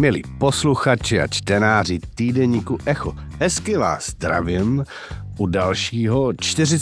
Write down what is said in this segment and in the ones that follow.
Milí posluchači a čtenáři týdeníku Echo, hezky vás zdravím u dalšího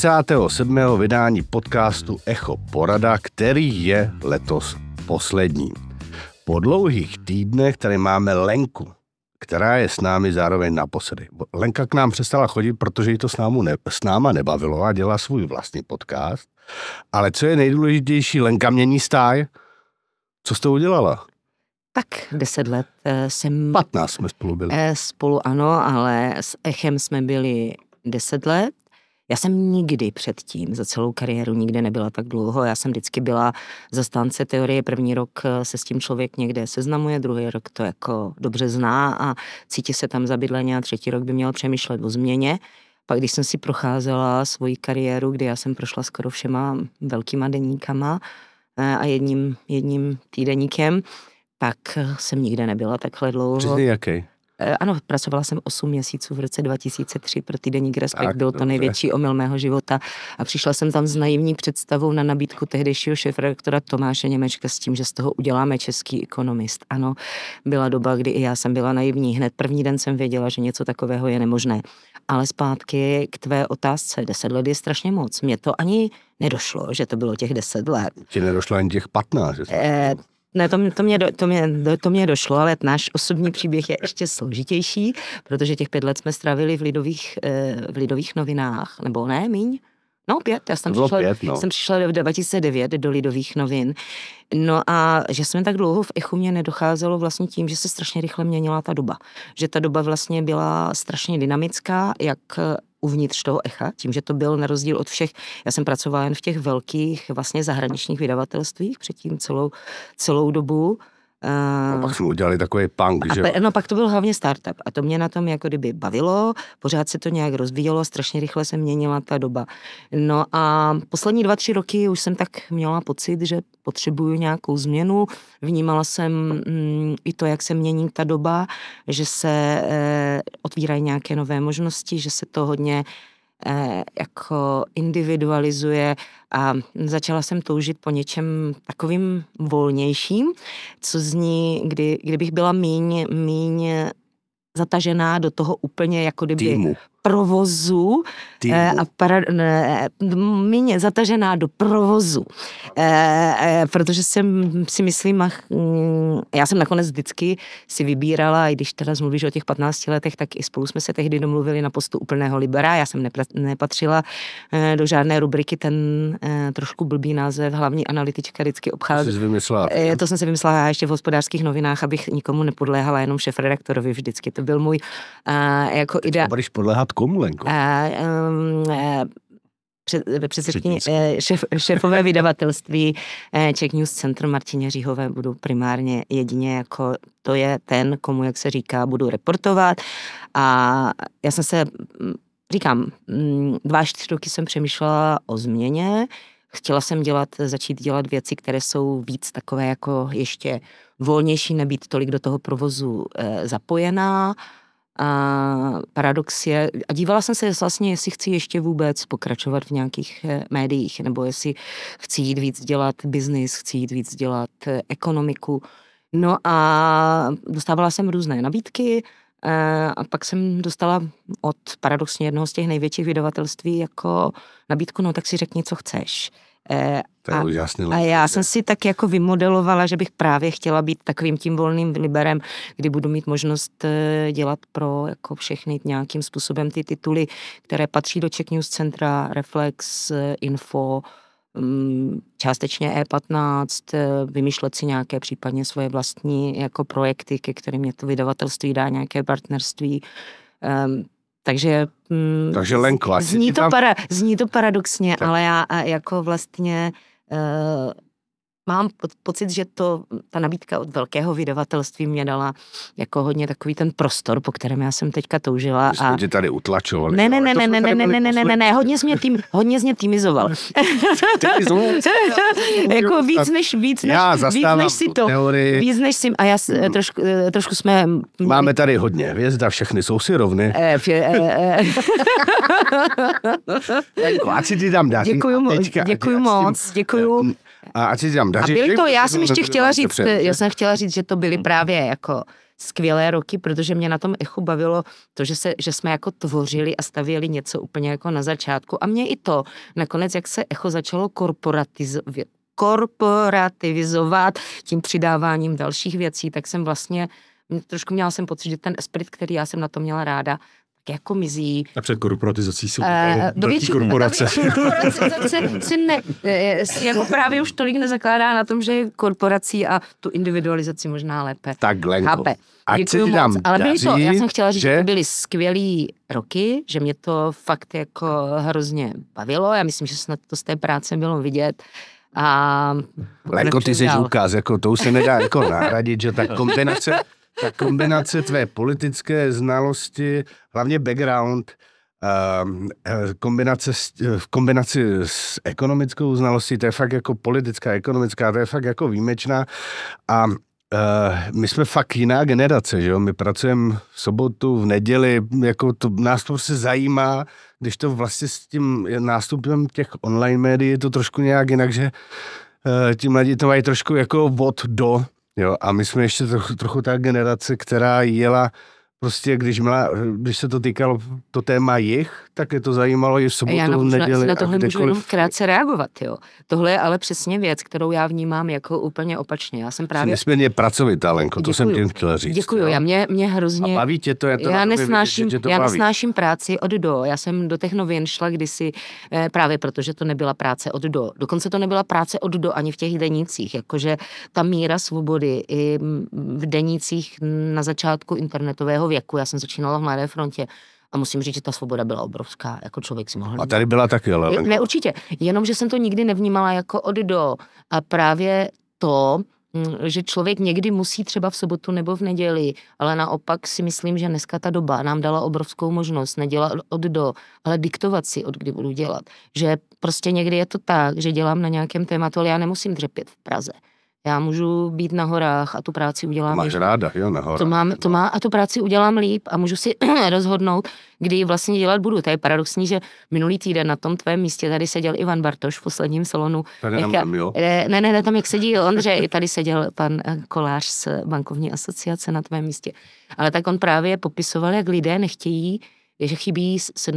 47. vydání podcastu Echo Porada, který je letos poslední. Po dlouhých týdnech tady máme Lenku, která je s námi zároveň naposledy. Lenka k nám přestala chodit, protože jí to s náma nebavilo a dělá svůj vlastní podcast. Ale co je nejdůležitější, Lenka mění stáj. Co jste udělala? Tak 10 let jsem... 15 jsme spolu byli. Spolu ano, ale s Echem jsme byli 10 let. Já jsem nikdy předtím, za celou kariéru nikdy nebyla tak dlouho. Já jsem vždycky byla zastánce teorie. První rok se s tím člověk někde seznamuje, druhý rok to jako dobře zná a cítí se tam zabydleně a třetí rok by měl přemýšlet o změně. Pak když jsem si procházela svoji kariéru, kdy já jsem prošla skoro všema velkýma deníkama a jedním týdeníkem, tak jsem nikde nebyla takhle dlouho. Přesně jaký? Ano, pracovala jsem 8 měsíců v roce 2003 pro týdeník Respekt, byl to největší omyl mého života a přišla jsem tam s naivní představou na nabídku tehdejšího šéfredaktora Tomáše Němečka s tím, že z toho uděláme český ekonomist. Ano, byla doba, kdy i já jsem byla naivní, hned první den jsem věděla, že něco takového je nemožné. Ale zpátky k tvé otázce, 10 let je strašně moc. Mně to ani nedošlo, že to bylo těch 10 let. Ti nedošlo ani těch 15, že Ne, to mě došlo, ale náš osobní příběh je ještě složitější, protože těch 5 let jsme strávili v Lidových novinách, nebo ne, míň? No 5, já jsem přišla v 2009 do Lidových novin. No a že jsme tak dlouho v Echu mě nedocházelo vlastně tím, že se strašně rychle měnila ta doba. Že ta doba vlastně byla strašně dynamická, jak uvnitř toho Echa, tím, že to byl na rozdíl od všech, já jsem pracovala jen v těch velkých vlastně zahraničních vydavatelstvích předtím celou dobu. A pak jsme udělali takový punk, že? No pak to byl hlavně startup a to mě na tom jako kdyby bavilo, pořád se to nějak rozvíjelo, strašně rychle se měnila ta doba. No a poslední 2-3 roky už jsem tak měla pocit, že potřebuju nějakou změnu, vnímala jsem i to, jak se mění ta doba, že se otvírají nějaké nové možnosti, že se to hodně jako individualizuje a začala jsem toužit po něčem takovým volnějším, co zní, kdybych byla míň zatažená do toho úplně jako kdyby provozu méně zatažená do provozu. Protože jsem si myslím, já jsem nakonec vždycky si vybírala, i když teda mluvíš o těch 15 letech, tak i spolu jsme se tehdy domluvili na postu úplného libera. Já jsem nepatřila do žádné rubriky, ten trošku blbý název, hlavní analytička vždycky obchází. To jsem si vymyslela já ještě v Hospodářských novinách, abych nikomu nepodléhala, jenom šéfredaktorovi vždycky. To byl můj jako idea. Budeš podléhat komu, Lenko? Předsedkyně šéfové vydavatelství Czech News Center Martině Říhové budu primárně jedině jako to je ten, komu, jak se říká, budu reportovat a já jsem se, říkám, 2-4 roky jsem přemýšlela o změně, chtěla jsem začít dělat věci, které jsou víc takové jako ještě volnější, nebýt tolik do toho provozu zapojená. A paradox je, a dívala jsem se vlastně, jestli chci ještě vůbec pokračovat v nějakých médiích, nebo jestli chci jít víc dělat biznis, chci jít víc dělat ekonomiku. No a dostávala jsem různé nabídky a pak jsem dostala od paradoxně jednoho z těch největších vydavatelství jako nabídku, no tak si řekni, co chceš. A já jsem si tak jako vymodelovala, že bych právě chtěla být takovým tím volným liberem, kdy budu mít možnost dělat pro jako všechny nějakým způsobem ty tituly, které patří do Czech News Centra, Reflex, Info, částečně E15, vymýšlet si nějaké případně svoje vlastní jako projekty, ke kterým mě to vydavatelství dá nějaké partnerství. Takže Lenko, zní to paradoxně, tak. Ale já jako vlastně mám pocit, že ta nabídka od velkého vydavatelství mě dala jako hodně takový ten prostor, po kterém já jsem teďka toužila. Jsme tě tady utlačovali. Ne, hodně z mě týmizoval. Jako víc než si a já trošku jsme... Máme tady hodně hvězd a všechny jsou si rovny. Ať si ty dám daří. Děkuju moc. A ať si tam daří. A byly to, já jsem chtěla říct, že to byly právě jako skvělé roky, protože mě na tom Echu bavilo to, že jsme jako tvořili a stavěli něco úplně jako na začátku. A mě i to, nakonec, jak se Echo začalo korporativizovat tím přidáváním dalších věcí, tak jsem vlastně, trošku měla jsem pocit, že ten esprit, který já jsem na to měla ráda, tak jako mizí. A před korporatizací jsou velký korporace. Si jako právě už tolik nezakládá na tom, že je korporací a tu individualizaci možná lépe. Tak, Lenko, chápe. ať se ti tam ale byly to, já jsem chtěla říct, že to byly skvělý roky, že mě to fakt jako hrozně bavilo. Já myslím, že snad to z té práce bylo vidět. A Lenko, ty jsi důkaz, jako to už se nedá jako nahradit, že ta kombinace tvé politické znalosti, hlavně background, v kombinaci s ekonomickou znalostí, to je fakt jako politická, ekonomická, to je fakt jako výjimečná a my jsme fakt jiná generace, že jo, my pracujeme v sobotu, v neděli, jako to, nás to prostě zajímá, když to vlastně s tím nástupem těch online médií je to trošku nějak jinak, že ti mladí to mají trošku jako od do, jo, a my jsme ještě trochu ta generace, která jela prostě, když se to týkalo to téma jich, tak je to zajímalo i v sobotu, v neděli. Na tohle můžu jenom krátce reagovat, jo. Tohle je ale přesně věc, kterou já vnímám jako úplně opačně. Já jsem právě... Nesmírně pracovitá, Lenko, to jsem tím chtěla říct. Děkuju, já mě hrozně... A baví tě to? Já nesnáším práci od do. Já jsem do těch novin šla kdysi právě proto, že to nebyla práce od do. Dokonce to nebyla práce od do ani v těch denících, jakože ta míra svobody i v denících na začátku internetového věku. Já jsem začínala v Mladé frontě a musím říct, že ta svoboda byla obrovská, jako člověk si mohl... A tady byla taky, ale... Ne, určitě, jenom, že jsem to nikdy nevnímala jako od do a právě to, že člověk někdy musí třeba v sobotu nebo v neděli, ale naopak si myslím, že dneska ta doba nám dala obrovskou možnost nedělat od do, ale diktovat si, od kdy budu dělat. Že prostě někdy je to tak, že dělám na nějakém tématu, ale já nemusím dřepět v Praze. Já můžu být na horách a tu práci udělám. Máš ráda, jo, na horách. A tu práci udělám líp a můžu si rozhodnout, kdy ji vlastně dělat budu. To je paradoxní, že minulý týden na tom tvém místě tady seděl Ivan Bartoš v posledním salonu. Tady nám, jo? Ne, tam jak sedí Ondřej, tady seděl pan Kolář z bankovní asociace na tvém místě. Ale tak on právě popisoval, jak lidé nechtějí, že chybí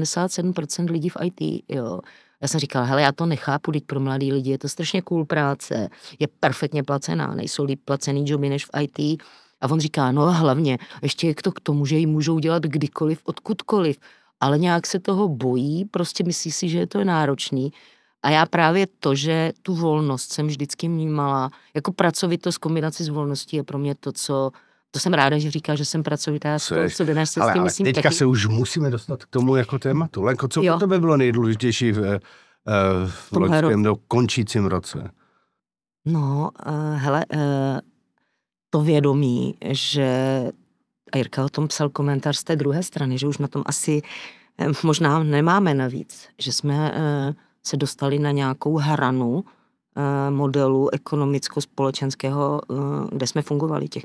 77% lidí v IT, jo. Já jsem říkala, hele, já to nechápu, teď pro mladý lidi je to strašně cool práce, je perfektně placená, nejsou líp placený joby než v IT. A on říká, no a hlavně, ještě je to k tomu, že ji můžou dělat kdykoliv, odkudkoliv, ale nějak se toho bojí, prostě myslí si, že je to náročný. A já právě to, že tu volnost jsem vždycky vnímala, jako pracovitost kombinaci s volností je pro mě to, co... To jsem ráda, že říká, že jsem pracovitá, ale teďka taky. Se už musíme dostat k tomu jako tématu. Lenko, co pro tebe bylo nejdůležitější v loňském končícím roce? No, hele, to vědomí, že a Jirka o tom psal komentář z té druhé strany, že už na tom asi možná nemáme navíc, že jsme se dostali na nějakou hranu modelu ekonomicko-společenského, kde jsme fungovali těch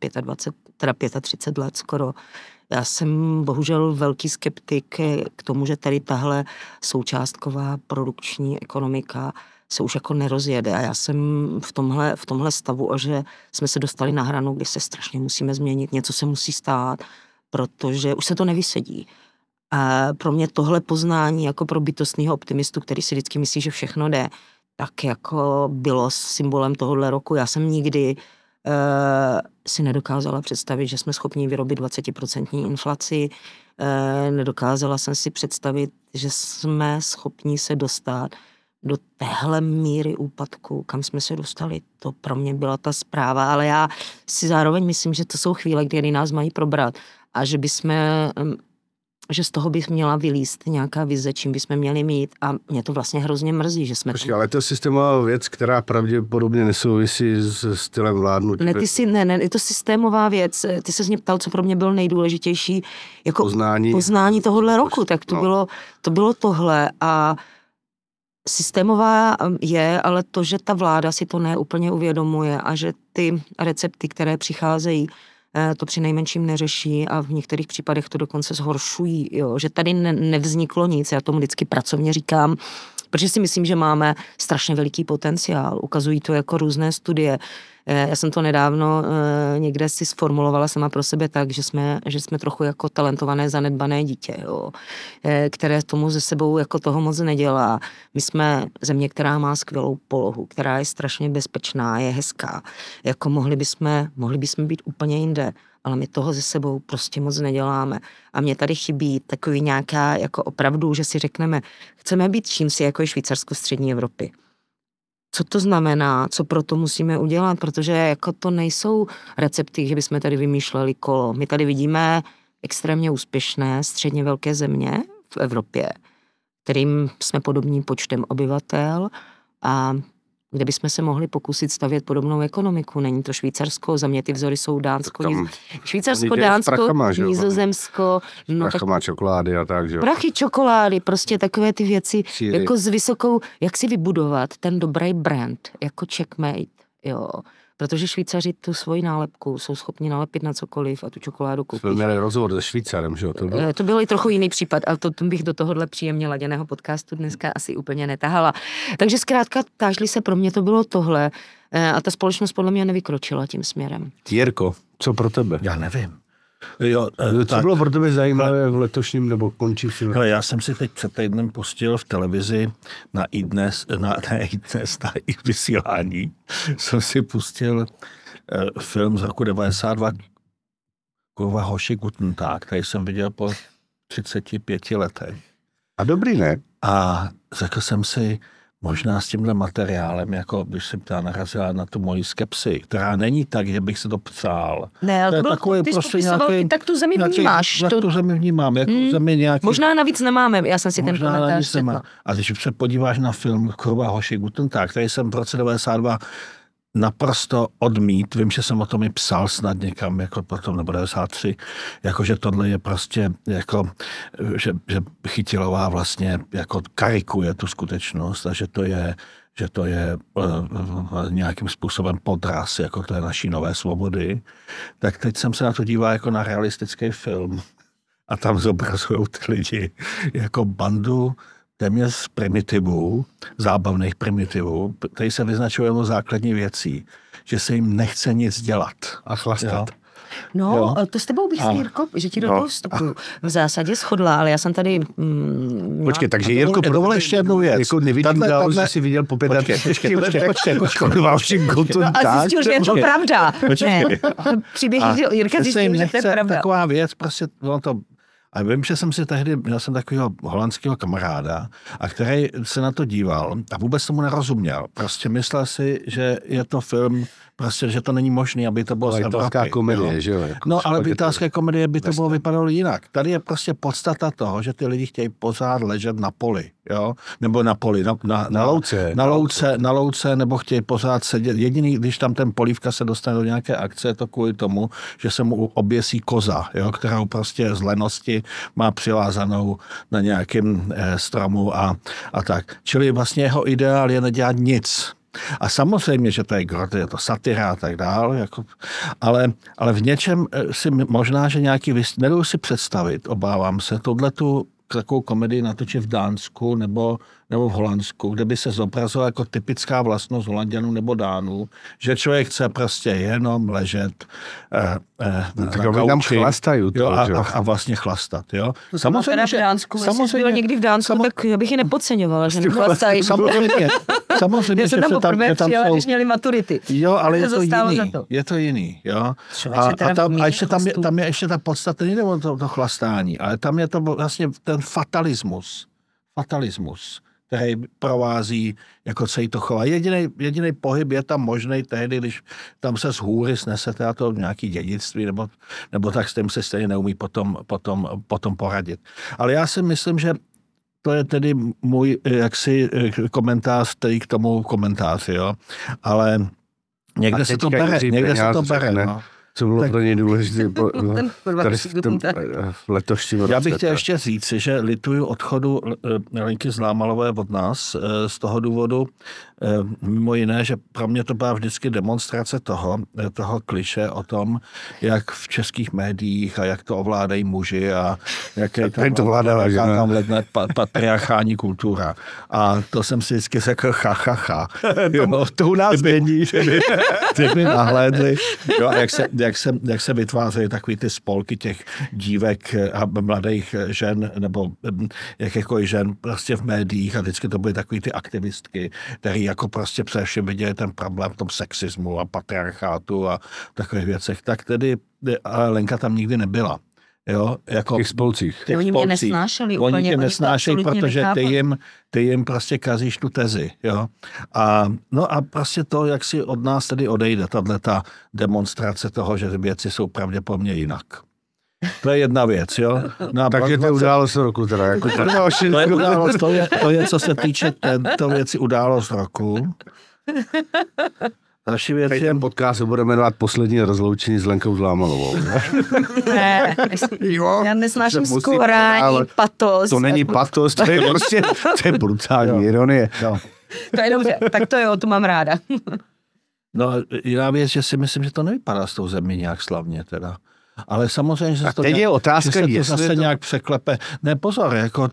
35 let skoro. Já jsem bohužel velký skeptik k tomu, že tady tahle součástková produkční ekonomika se už jako nerozjede. A já jsem v tomhle stavu, že jsme se dostali na hranu, kdy se strašně musíme změnit, něco se musí stát, protože už se to nevysedí. A pro mě tohle poznání jako pro bytostného optimistu, který si vždycky myslí, že všechno jde, tak jako bylo symbolem tohohle roku. Já jsem nikdy si nedokázala představit, že jsme schopni vyrobit 20% inflaci. Nedokázala jsem si představit, že jsme schopni se dostat do téhle míry úpadku, kam jsme se dostali. To pro mě byla ta zpráva, ale já si zároveň myslím, že to jsou chvíle, kdy nás mají probrat a že z toho by měla vylízt nějaká vize, čím bychom měli mít a mě to vlastně hrozně mrzí, že jsme... Počkej, ale to je systémová věc, která pravděpodobně nesouvisí s stylem vládnutí. Ne, je to systémová věc. Ty se mě ptal, co pro mě bylo nejdůležitější jako poznání tohohle roku, tak to bylo tohle a systémová je, ale to, že ta vláda si to neúplně uvědomuje a že ty recepty, které přicházejí, to přinejmenším neřeší a v některých případech to dokonce zhoršují, jo? Že tady nevzniklo nic, já tomu vždycky pracovně říkám, protože si myslím, že máme strašně veliký potenciál, ukazují to jako různé studie, Já jsem to nedávno někde si sformulovala sama pro sebe tak, že jsme trochu jako talentované, zanedbané dítě, jo, které tomu ze sebou jako toho moc nedělá. My jsme země, která má skvělou polohu, která je strašně bezpečná, je hezká. Jako mohli bychom být úplně jinde, ale my toho ze sebou prostě moc neděláme. A mně tady chybí takový nějaká jako opravdu, že si řekneme, chceme být čímsi jako je Švýcarsko střední Evropy. Co to znamená, co pro to musíme udělat, protože jako to nejsou recepty, že bychom tady vymýšleli kolo. My tady vidíme extrémně úspěšné středně velké země v Evropě, kterým jsme podobným počtem obyvatel a kde bychom se mohli pokusit stavět podobnou ekonomiku. Není to Švýcarsko, za mě ty vzory jsou Dánsko, Švýcarsko, Dánsko, Nizozemsko. Prachama čokolády a tak, že jo. Prachy, čokolády, prostě takové ty věci, Síry. Jako s vysokou, jak si vybudovat ten dobrý brand, jako Checkmate, jo. Protože Švýcaři tu svoji nálepku jsou schopni nalepit na cokoliv a tu čokoládu koupit. Jsme měli rozhovor se Švýcarem, že jo? To byl i trochu jiný případ, ale to bych do tohohle příjemně laděného podcastu dneska asi úplně netahala. Takže zkrátka, tážli se, pro mě to bylo tohle a ta společnost podle mě nevykročila tím směrem. Jirko, co pro tebe? Já nevím. Jo, co bylo pro tebe zajímavé v letošním nebo končícím? Já jsem si teď před týdnem pustil v televizi na iDnes, na vysílání, jsem si pustil film z roku 92 Kurva hoši Guten Tag, který jsem viděl po 35 letech. A dobrý, ne? A řekl jsem si, možná s tímhle materiálem, jako když jsem ta narazila na tu moji skepsi, která není tak, že bych se to přál. Ne, ale to takový ty prostě nějaký, tak tu zemi vnímáš. Tak tu zemi vnímám, jako zemi nějaký... Možná navíc nemáme, já jsem si ten komentář četla. A když se podíváš na film Kurva hoši Guten Tag, který jsem v roce 92 naprosto odmít, vím, že jsem o tom i psal snad někam, jako potom nebo 93, jakože tohle je prostě, jako, že Chytilová vlastně jako karikuje tu skutečnost a že to je nějakým způsobem podraz, jako to je naší nové svobody, tak teď jsem se na to díval jako na realistický film a tam zobrazují ty lidi jako bandu téměř primitivů, zábavných primitivů, který se vyznačují jenom základní věcí, že se jim nechce nic dělat. A chlastat. No, jo. To s tebou bych si, Jirko, že ti do toho vstupuju. V zásadě shodla, ale já jsem tady... Počkej, takže Jirko, dovol ještě jednu věc. Jako nevidím dál, že jsi viděl po 35 letech. A zjistil, že je to pravda. Ne, příběh Jirka zjistil, že to je pravda. Taková věc, prostě to... A vím, že jsem si tehdy, měl jsem takového holandského kamaráda, a který se na to díval a vůbec tomu nerozuměl. Prostě myslel si, že je to film, prostě, že to není možné, aby to bylo z Evropy. Komedie, že jo? No, ale v italské komedie by to bylo vypadalo jinak. Tady je prostě podstata toho, že ty lidi chtějí pořád ležet na poli, jo? Nebo na poli, na louce, nebo chtějí pořád sedět. Jediný, když tam ten polívka se dostane do nějaké akce, je to kvůli tomu, že se mu oběsí koza, jo? Kterou prostě z lenosti má přivázanou na nějakém stromu a tak. Čili vlastně jeho ideál je nedělat nic. A samozřejmě, že to je groty, je to satira a tak dále, jako, ale v něčem si možná, že nějaký, nedou si představit, obávám se, touhletu takovou komedii natočit v Dánsku nebo v Holandsku, kde by se zobrazovala jako typická vlastnost Holanďanů nebo Dánů, že člověk chce prostě jenom ležet na kauči a vlastně chlastat. Jo? Samozřejmě, že v Dánsku, jestli byl někdy v Dánsku, tak já bych ji nepodceňovala, že nechlastají. Samozřejmě, že jsem tam poprvé přijela, když měli maturity. Jo, ale je to jiný. Jo? A tam je ještě ta podstata, nejde o to chlastání, ale tam je to vlastně ten fatalismus, který provází jako celý to chová. Jediný pohyb je tam možný tehdy, když tam se z hůry snesete a to nějaký dědictví, nebo tak s tím se stejně neumí potom poradit. Ale já si myslím, že to je tedy můj jaksi komentář, který k tomu komentáři, jo. Ale někde se to bere. No. Co bylo pro něj důležité v letošním roce. Já bych chtěl ještě říct, že lituju odchodu Lenky Zlámalové od nás z toho důvodu, mimo jiné, že pro mě to byla vždycky demonstrace toho kliše o tom, jak v českých médiích a jak to ovládají muži a jaké tam letne patriarchální kultura. A to jsem si vždycky řekl To u nás není. Teď mi nahlédli. Jo, a jak se vytvářejí takový ty spolky těch dívek a mladých žen, nebo jakékoliv žen prostě v médiích a vždycky to byly takový ty aktivistky, který jako prostě především viděli ten problém v tom sexismu a patriarchátu a takových věcech. Tak tedy Lenka tam nikdy nebyla. Jo, jako v těch spolcích. Oni mě nesnášeli úplně. Oni tě nesnášejí, protože ty jim prostě kazíš tu tezi. Jo? A prostě to, jak si od nás tedy odejde, ta demonstrace toho, že věci jsou pravděpodobně jinak. To je jedna věc, jo. No takže to je událost roku teda. Jako to je, co se týče této věci událost roku. Další věc je... Ten podcast se bude jmenovat Poslední rozloučení s Lenkou Zlámalovou. Ne, já nesnáším skórání, patos. To není patos, to je prostě to je brutální ironie. No. To je dobře, tak to jo, to mám ráda. No, jiná věc, že si myslím, že to nevypadá s tou zemí nějak slavně teda. Ale samozřejmě, že teď je otázka, že se to zase nějak překlepe. Ne, pozor, jako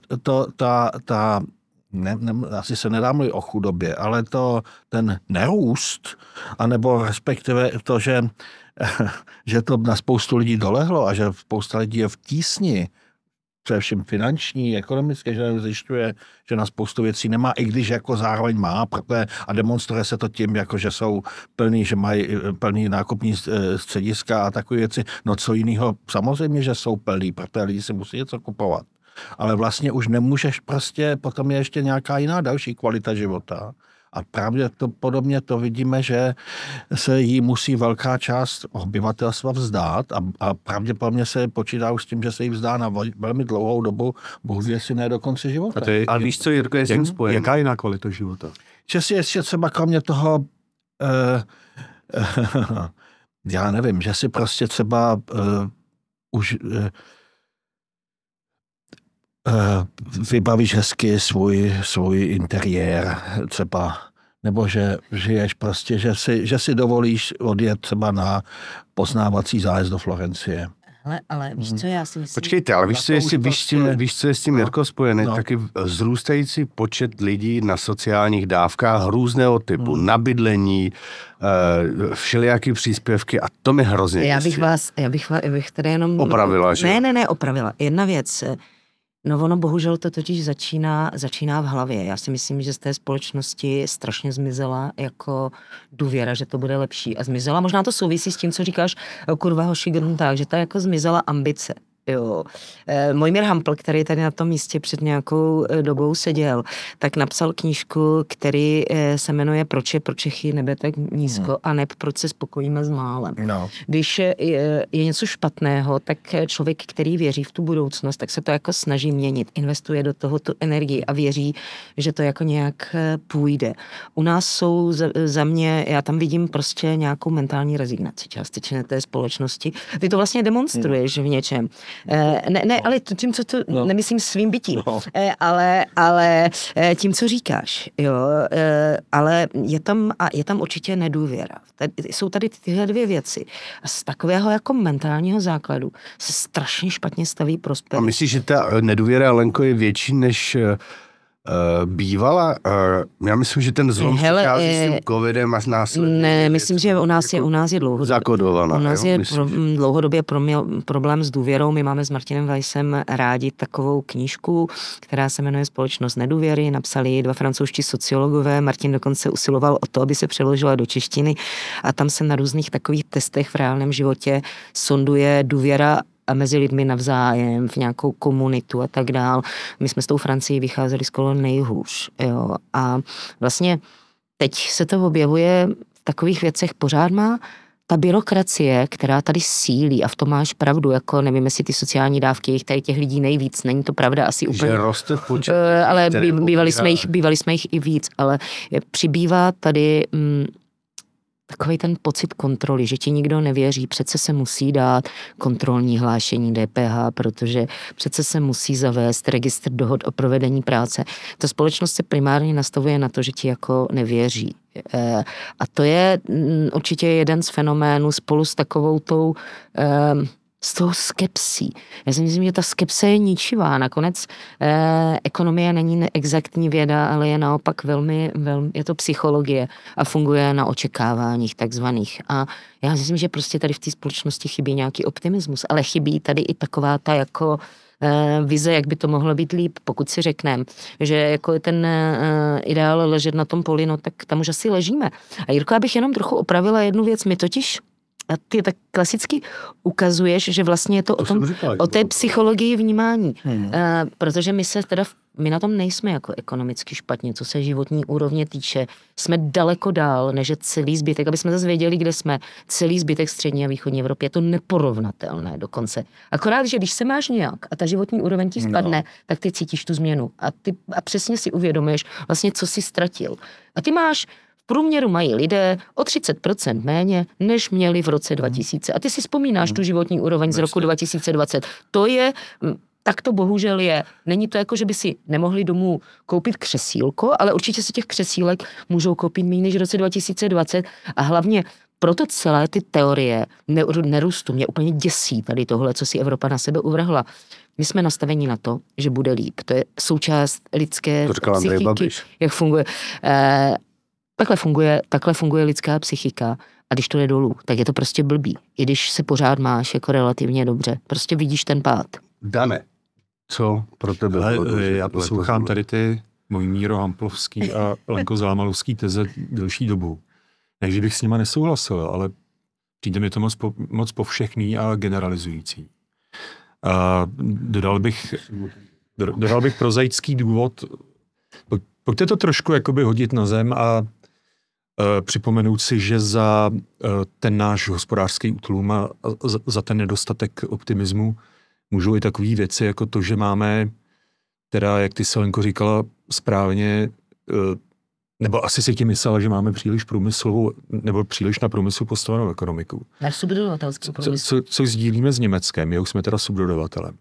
asi se nedá mluvit o chudobě, ale ten nerůst, anebo respektive to, že to na spoustu lidí dolehlo a že spousta lidí je v tísni, především finanční, ekonomické, že zjišťuje, že na spoustu věcí nemá, i když jako zároveň má, a demonstruje se to tím, jako že jsou plný, že mají plný nákupní střediska a takové věci. No co jiného, samozřejmě, že jsou plný, protože lidi si musí něco kupovat. Ale vlastně už nemůžeš prostě, potom je ještě nějaká jiná další kvalita života. A právě to podobně to vidíme, že se jí musí velká část obyvatelstva vzdát a pravděpodobně se počítá už s tím, že se jí vzdá na velmi dlouhou dobu, bohu jestli ne do konce života. Ale víš co, Jirko, je s tím spojen? Jaká jiná kvalita života? Že si ještě třeba kromě toho, já nevím, že si prostě třeba už... vybavíš hezky svůj interiér třeba, nebo že žiješ prostě, že si dovolíš odjet třeba na poznávací zájezd do Florencie. Ale víš co, já si myslím... Počkejte, ale víš, co je s tím Jirko spojený? Taky vzrůstající počet lidí na sociálních dávkách různého typu, na bydlení, všelijaký příspěvky a to mi hrozně Já bych tady jenom... Opravila, že? Ne, opravila. Jedna věc... No ono bohužel to totiž začíná v hlavě. Já si myslím, že z té společnosti strašně zmizela jako důvěra, že to bude lepší. A zmizela, možná to souvisí s tím, co říkáš, kurva hoši tak, že ta jako zmizela ambice. Jo. Mojmír Hampl, který tady na tom místě před nějakou dobou seděl, tak napsal knížku, který se jmenuje Proč je pro Čechy nebe tak nízko a neb proč se spokojíme s málem. No. Když je něco špatného, tak člověk, který věří v tu budoucnost, tak se to jako snaží měnit, investuje do toho tu energii a věří, že to jako nějak půjde. U nás jsou za mě, já tam vidím prostě nějakou mentální rezignaci částečně té společnosti. Ty to vlastně demonstruješ v něčem. Ne, ale tím, co to nemyslím svým bytím, ale tím, co říkáš, jo, ale je tam určitě nedůvěra. Jsou tady tyhle dvě věci. A z takového jako mentálního základu se strašně špatně staví prosperita. A myslíš, že ta nedůvěra, Lenko, je větší než bývala? Já myslím, že ten zlom přichází s tím covidem a s následně. Ne, myslím, že u nás je dlouhodobě. Zakodovaná. U nás je dlouhodobě problém s důvěrou. My máme s Martinem Weissem rádi takovou knížku, která se jmenuje Společnost nedůvěry. Napsali 2 francouzští sociologové. Martin dokonce usiloval o to, aby se přeložila do češtiny. A tam se na různých takových testech v reálném životě sonduje důvěra a mezi lidmi navzájem, v nějakou komunitu a tak dál. My jsme s tou Francií vycházeli skoro nejhůř. Jo. A vlastně teď se to objevuje v takových věcech pořád má ta byrokracie, která tady sílí a v tom máš pravdu, jako nevím, jestli ty sociální dávky, jich tady těch lidí nejvíc, není to pravda asi úplně. Že roste počet. Ale bývali jsme jich i víc, ale přibývá tady takový ten pocit kontroly, že ti nikdo nevěří, přece se musí dát kontrolní hlášení DPH, protože přece se musí zavést registr dohod o provedení práce. Ta společnost se primárně nastavuje na to, že ti jako nevěří. A to je určitě jeden z fenoménů spolu s takovou tou s tou skepsí. Já si myslím, že ta skepse je ničivá. Nakonec ekonomie není exaktní věda, ale je naopak velmi, je to psychologie a funguje na očekáváních takzvaných. A já si myslím, že prostě tady v té společnosti chybí nějaký optimismus, ale chybí tady i taková ta jako vize, jak by to mohlo být líp, pokud si řekneme, že jako je ten ideál ležet na tom poli, no tak tam už asi ležíme. A Jirko, abych jenom trochu opravila jednu věc, my totiž a ty tak klasicky ukazuješ, že vlastně je to o té psychologii vnímání. Protože my na tom nejsme jako ekonomicky špatně, co se životní úrovně týče. Jsme daleko dál, než celý zbytek, aby jsme zase věděli, kde jsme. Celý zbytek střední a východní Evropy je to neporovnatelné dokonce. Akorát, že když se máš nějak a ta životní úroveň ti spadne, tak ty cítíš tu změnu. A přesně si uvědomuješ vlastně, co jsi ztratil. A ty máš v průměru mají lidé o 30% méně, než měli v roce 2000. A ty si vzpomínáš tu životní úroveň z roku 2020. To je, tak to bohužel je. Není to jako, že by si nemohli domů koupit křesílko, ale určitě si těch křesílek můžou koupit méně než v roce 2020. A hlavně proto celé ty teorie nerůstu mě úplně děsí tady tohle, co si Evropa na sebe uvrhla. My jsme nastaveni na to, že bude líp. To je součást lidské psychiky, jak funguje. Takhle funguje lidská psychika a když to jde dolů, tak je to prostě blbý. I když se pořád máš jako relativně dobře. Prostě vidíš ten pád. Dane, co pro tebe? Já poslouchám tady ty Mojmíro Hamplovský a Lenko Zámalovský teze delší dobu. Takže bych s nima nesouhlasil, ale přijde mi to moc povšechný a generalizující. A dodal bych prozaický důvod. Pojďte to trošku jakoby hodit na zem a připomenout si, že za ten náš hospodářský útlum a za ten nedostatek optimismu můžou i takové věci, jako to, že máme, teda, jak ty Selenko říkala správně, nebo asi si tím myslela, že máme příliš průmyslovou, nebo příliš na průmyslu postavenou ekonomiku. Náš subdodavatelský průmysl. Co sdílíme s Německem, už jsme teda subdodavatelem.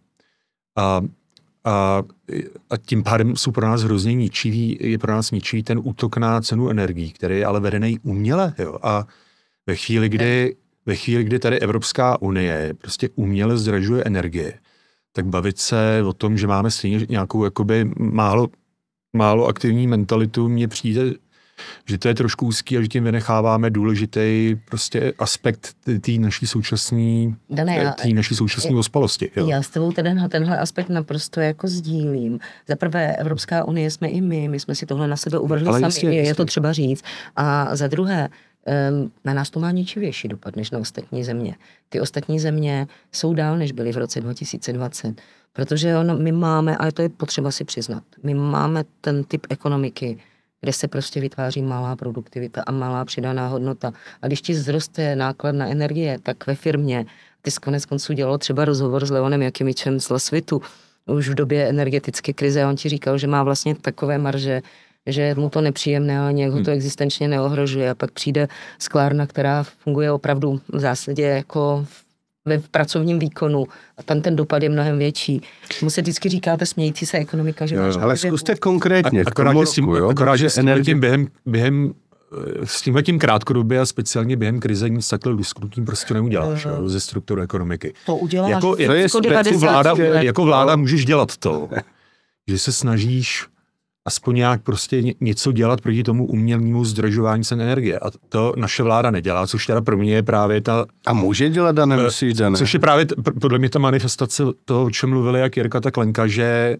A tím pádem jsou pro nás hrozně je pro nás ničivý ten útok na cenu energií, který je ale vedený uměle. Jo? A ve chvíli, kdy tady Evropská unie prostě uměle zdražuje energie, tak bavit se o tom, že máme stejně nějakou jakoby málo aktivní mentalitu, mně přijde, že to je trošku úzký a že tím vynecháváme důležitý prostě aspekt té naší současné ospalosti. Jo. Já s tebou tenhle aspekt naprosto jako sdílím. Za prvé, Evropská unie jsme i my jsme si tohle na sebe uvrhli sami, je to třeba říct. A za druhé, na nás to má ničivější dopad než na ostatní země. Ty ostatní země jsou dál, než byly v roce 2020. Protože my máme, a to je potřeba si přiznat, my máme ten typ ekonomiky, kde se prostě vytváří malá produktivita a malá přidaná hodnota. A když ti vzroste náklad na energie, tak ve firmě, ty konec konců dělal třeba rozhovor s Leonem Jakimičem z Lasvitu, už v době energetické krize, a on ti říkal, že má vlastně takové marže, že je mu to nepříjemné, ale nějak ho to existenčně neohrožuje. A pak přijde sklárna, která funguje opravdu v zásadě jako ve pracovním výkonu a tam ten dopad je mnohem větší. Mu se vždycky říkáte smějící se ekonomika, že ale zkuste konkrétně. Akorát, že s tímhletím krátkodobě a speciálně během krize nic takhle lusknutím prostě neuděláš ze struktury ekonomiky. To uděláš. Jako vláda můžeš dělat to, že se snažíš aspoň nějak prostě něco dělat proti tomu umělému zdražování cen energie. A to naše vláda nedělá, což teda pro mě je právě ta... A může dělat, Dane, myslíš, Dane? Což je právě podle mě ta manifestace toho, o čem mluvili jak Jirka, tak Lenka, že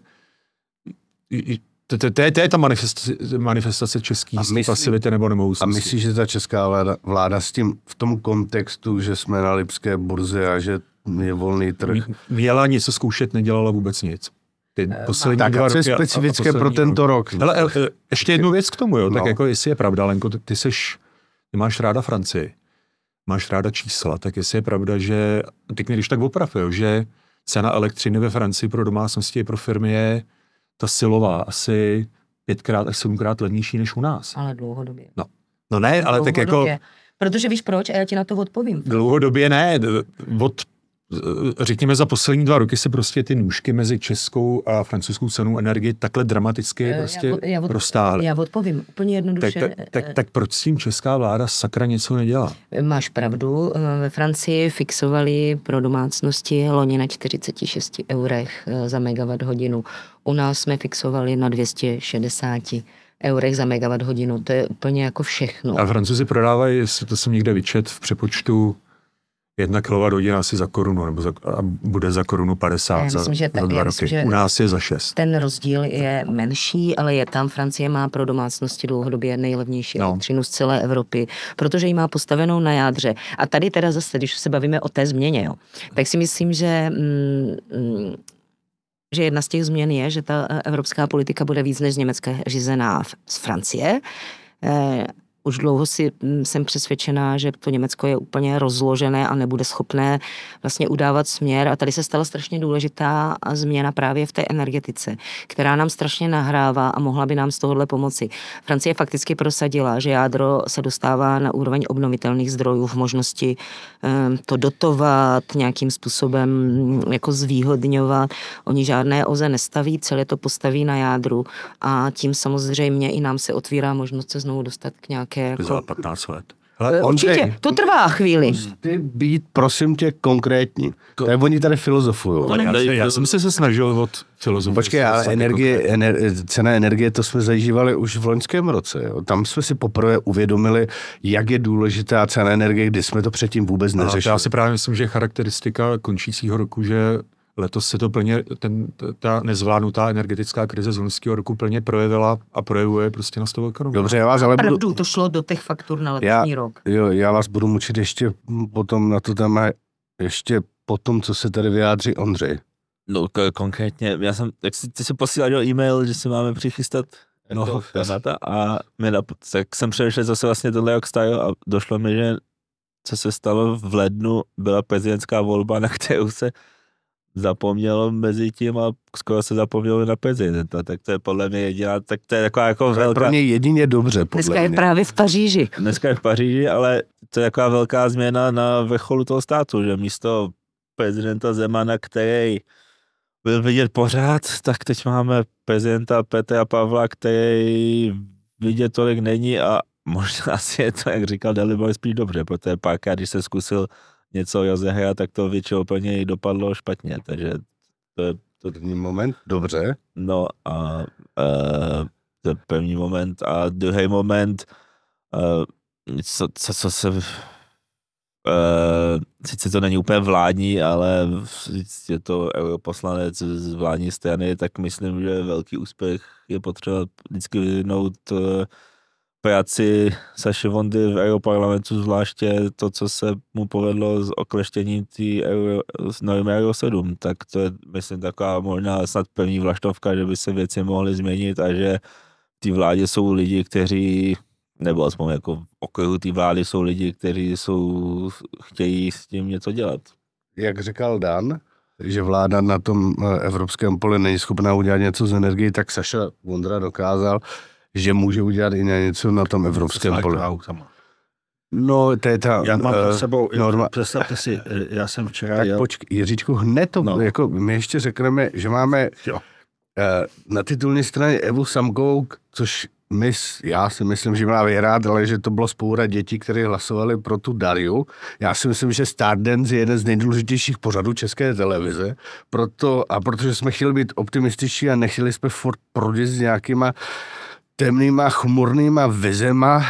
to je ta manifestace český pasivity nebo nemohoucnosti. A myslíš, že ta česká vláda s tím v tom kontextu, že jsme na lipské burze a že je volný trh? Měla něco zkoušet, nedělala vůbec nic. Tak a co je specifické pro tento rok? Hele, ještě jednu věc k tomu, jo. Tak jako jestli je pravda, Lenko, ty máš ráda Francii, máš ráda čísla, tak jestli je pravda, že, teď mě když tak oprav, jo, že cena elektřiny ve Francii pro domácnosti i pro firmy je ta silová asi 5x až 7x levnější než u nás. Ale dlouhodobě. No ne, ale tak jako... Protože víš proč? A já ti na to odpovím. Dlouhodobě ne. Řekněme, za poslední 2 roky se prostě ty nůžky mezi českou a francouzskou cenou energie takhle dramaticky prostě roztáhly. Já odpovím úplně jednoduše. Tak proč s tím česká vláda sakra něco nedělá? Máš pravdu. Ve Francii fixovali pro domácnosti loni na 46 eurech za megawatt hodinu. U nás jsme fixovali na 260 eurech za megawatt hodinu. To je úplně jako všechno. A Francouzi prodávají, to jsem někde vyčet, v přepočtu 1 kWh asi za korunu, nebo a bude za korunu 50 za 2 roky. U nás je za 6. Ten rozdíl je menší, ale je tam. Francie má pro domácnosti dlouhodobě nejlevnější elektřinu z celé Evropy, protože ji má postavenou na jádře. A tady teda zase, když se bavíme o té změně, tak si myslím, že jedna z těch změn je, že ta evropská politika bude víc než z Německa řízená z Francie. Už dlouho jsem přesvědčená, že to Německo je úplně rozložené a nebude schopné vlastně udávat směr. A tady se stala strašně důležitá změna právě v té energetice, která nám strašně nahrává a mohla by nám z tohohle pomoci. Francie fakticky prosadila, že jádro se dostává na úroveň obnovitelných zdrojů v možnosti to dotovat, nějakým způsobem jako zvýhodňovat. Oni žádné OZE nestaví, celé to postaví na jádru a tím samozřejmě i nám se otvírá možnost se znovu dostat k nějaké za 15 let. Určitě, to trvá chvíli. Ty být, prosím tě, konkrétní. Tak oni tady filozofují. Já jsem se snažil od filozofů. Počkej, ale cena energie, to jsme zažívali už v loňském roce. Jo. Tam jsme si poprvé uvědomili, jak je důležitá cena energie, kdy jsme to předtím vůbec neřešili. Já si právě myslím, že charakteristika končícího roku, že letos se to plně, ta nezvládnutá energetická krize z loňského roku plně projevila a projevuje prostě na stavu ekonomiky. Dobře, já vás ale budu... to šlo do těch faktur na letošní rok. Jo, já vás budu mučit ještě potom na to téma, ještě potom, co se tady vyjádří Ondřej. No konkrétně, ty si posílal e-mail, že si máme přichystat témata a tak jsem přemýšlel zase vlastně tohle jak style a došlo mi, že co se stalo v lednu, byla prezidentská volba, na kterou se zapomnělo mezi tím a skoro se zapomnělo na prezidenta, tak to je podle mě jediná, tak to je taková jako velká... Pro mě jedině dobře, podle Dneska je mě. právě v Paříži. Dneska je v Paříži, ale to je taková velká změna na vrcholu toho státu, že místo prezidenta Zemana, který byl vidět pořád, tak teď máme prezidenta Petra Pavla, který vidět tolik není a možná asi je to, jak říkal Dalibor, spíš dobře, protože párkrát, když se zkusil něco rozehrát, tak to většinou úplně dopadlo špatně, takže to je to první moment, dobře. No a to je první moment a druhý moment, co se sice to není úplně vládní, ale je to europoslanec z vládní strany, tak myslím, že velký úspěch je potřeba vždycky vyvinout práci Saši Vondy v europarlamentu, zvláště to, co se mu povedlo s okleštěním s normy Euro 7, tak to je, myslím, taková možná snad první vlaštovka, že by se věci mohly změnit a že v té vládě jsou lidi, kteří, nebo aspoň jako v okruhu té vlády jsou lidi, kteří chtějí s tím něco dělat. Jak říkal Dan, že vláda na tom evropském poli není schopná udělat něco z energií, tak Saša Vondra dokázal, že může udělat i něco na tom evropském poli. No, to je ta... Já mám před sebou, představte si, já jsem včera... Tak počkej, Jiříčku, hned to, jako my ještě řekneme, že máme na titulní straně Evu Samkovou, což já si myslím, že má vyhrát, ale že to bylo spoura dětí, které hlasovali pro tu Dariu. Já si myslím, že Stardance je jeden z nejdůležitějších pořadů České televize, protože jsme chtěli být optimističtí a nechtěli jsme furt prodit s nějakýma temnýma, chmurnýma vizema,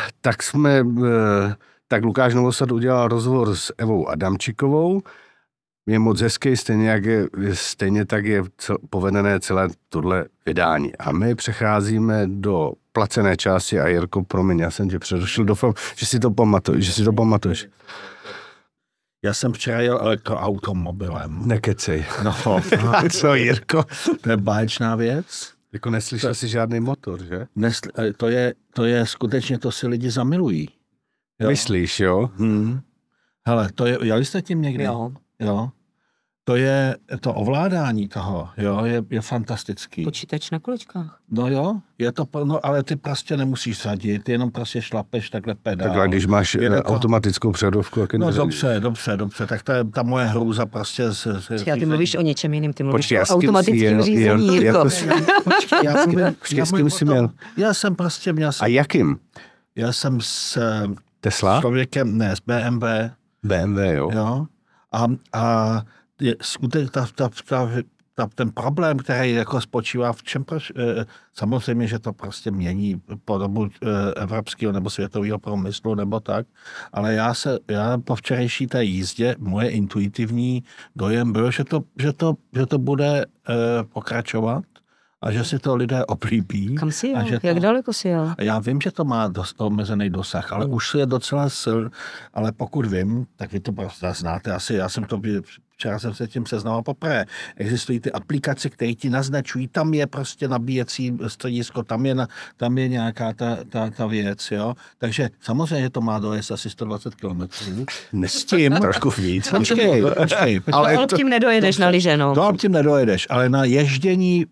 tak Lukáš Novosad udělal rozhovor s Evou Adamčikovou. Je moc hezký, stejně tak je povedené celé tohle vydání. A my přecházíme do placené části a Jirko, promiň, já jsem tě přerušil, doufám, že si to pamatuješ. Já jsem včera jel elektroautomobilem. Nekecej. No. A co, Jirko? To je báječná věc. Jako neslyšel jsi žádný motor, že? To je skutečně, to si lidi zamilují. Jo? Myslíš, jo? Hele, jeli jste tím někdy? Jo. to je to ovládání toho, jo, je fantastický. Počítač na kolečkách. No jo, je to, no, ale ty prostě nemusíš sadit, ty jenom prostě šlapeš takhle pedál. Takhle, když máš automatickou převodovku, jak no dobře, tak to je ta moje hrůza prostě. Já ty mluvíš o něčem jiným, ty mluvíš o automatickém řízení, Jirko. S kým jsi měl? Já jsem prostě měl... A jakým? Já jsem s Tesla? Člověkem, ne, s BMW. BMW, jo. Jo. A ten problém, který jako spočívá v čem, samozřejmě, že to prostě mění podobu evropského nebo světového průmyslu nebo tak, ale já po včerejší té jízdě, moje intuitivní dojem byl, že to bude pokračovat a že si to lidé oblíbí. Kam jsi jel? Jak daleko jsi jel? Já vím, že to má dost omezený dosah, ale už je docela ale pokud vím, tak vy to prostě znáte asi, včera jsem se tím seznamoval poprvé. Existují ty aplikace, které ti naznačují, tam je prostě nabíjecí středisko, tam je nějaká ta věc, jo. Takže samozřejmě to má dojezd asi 120 km. S tím trošku víc. Počkej. Ale tím nedojedeš na lyže, no. To tím nedojedeš, ale na ježdění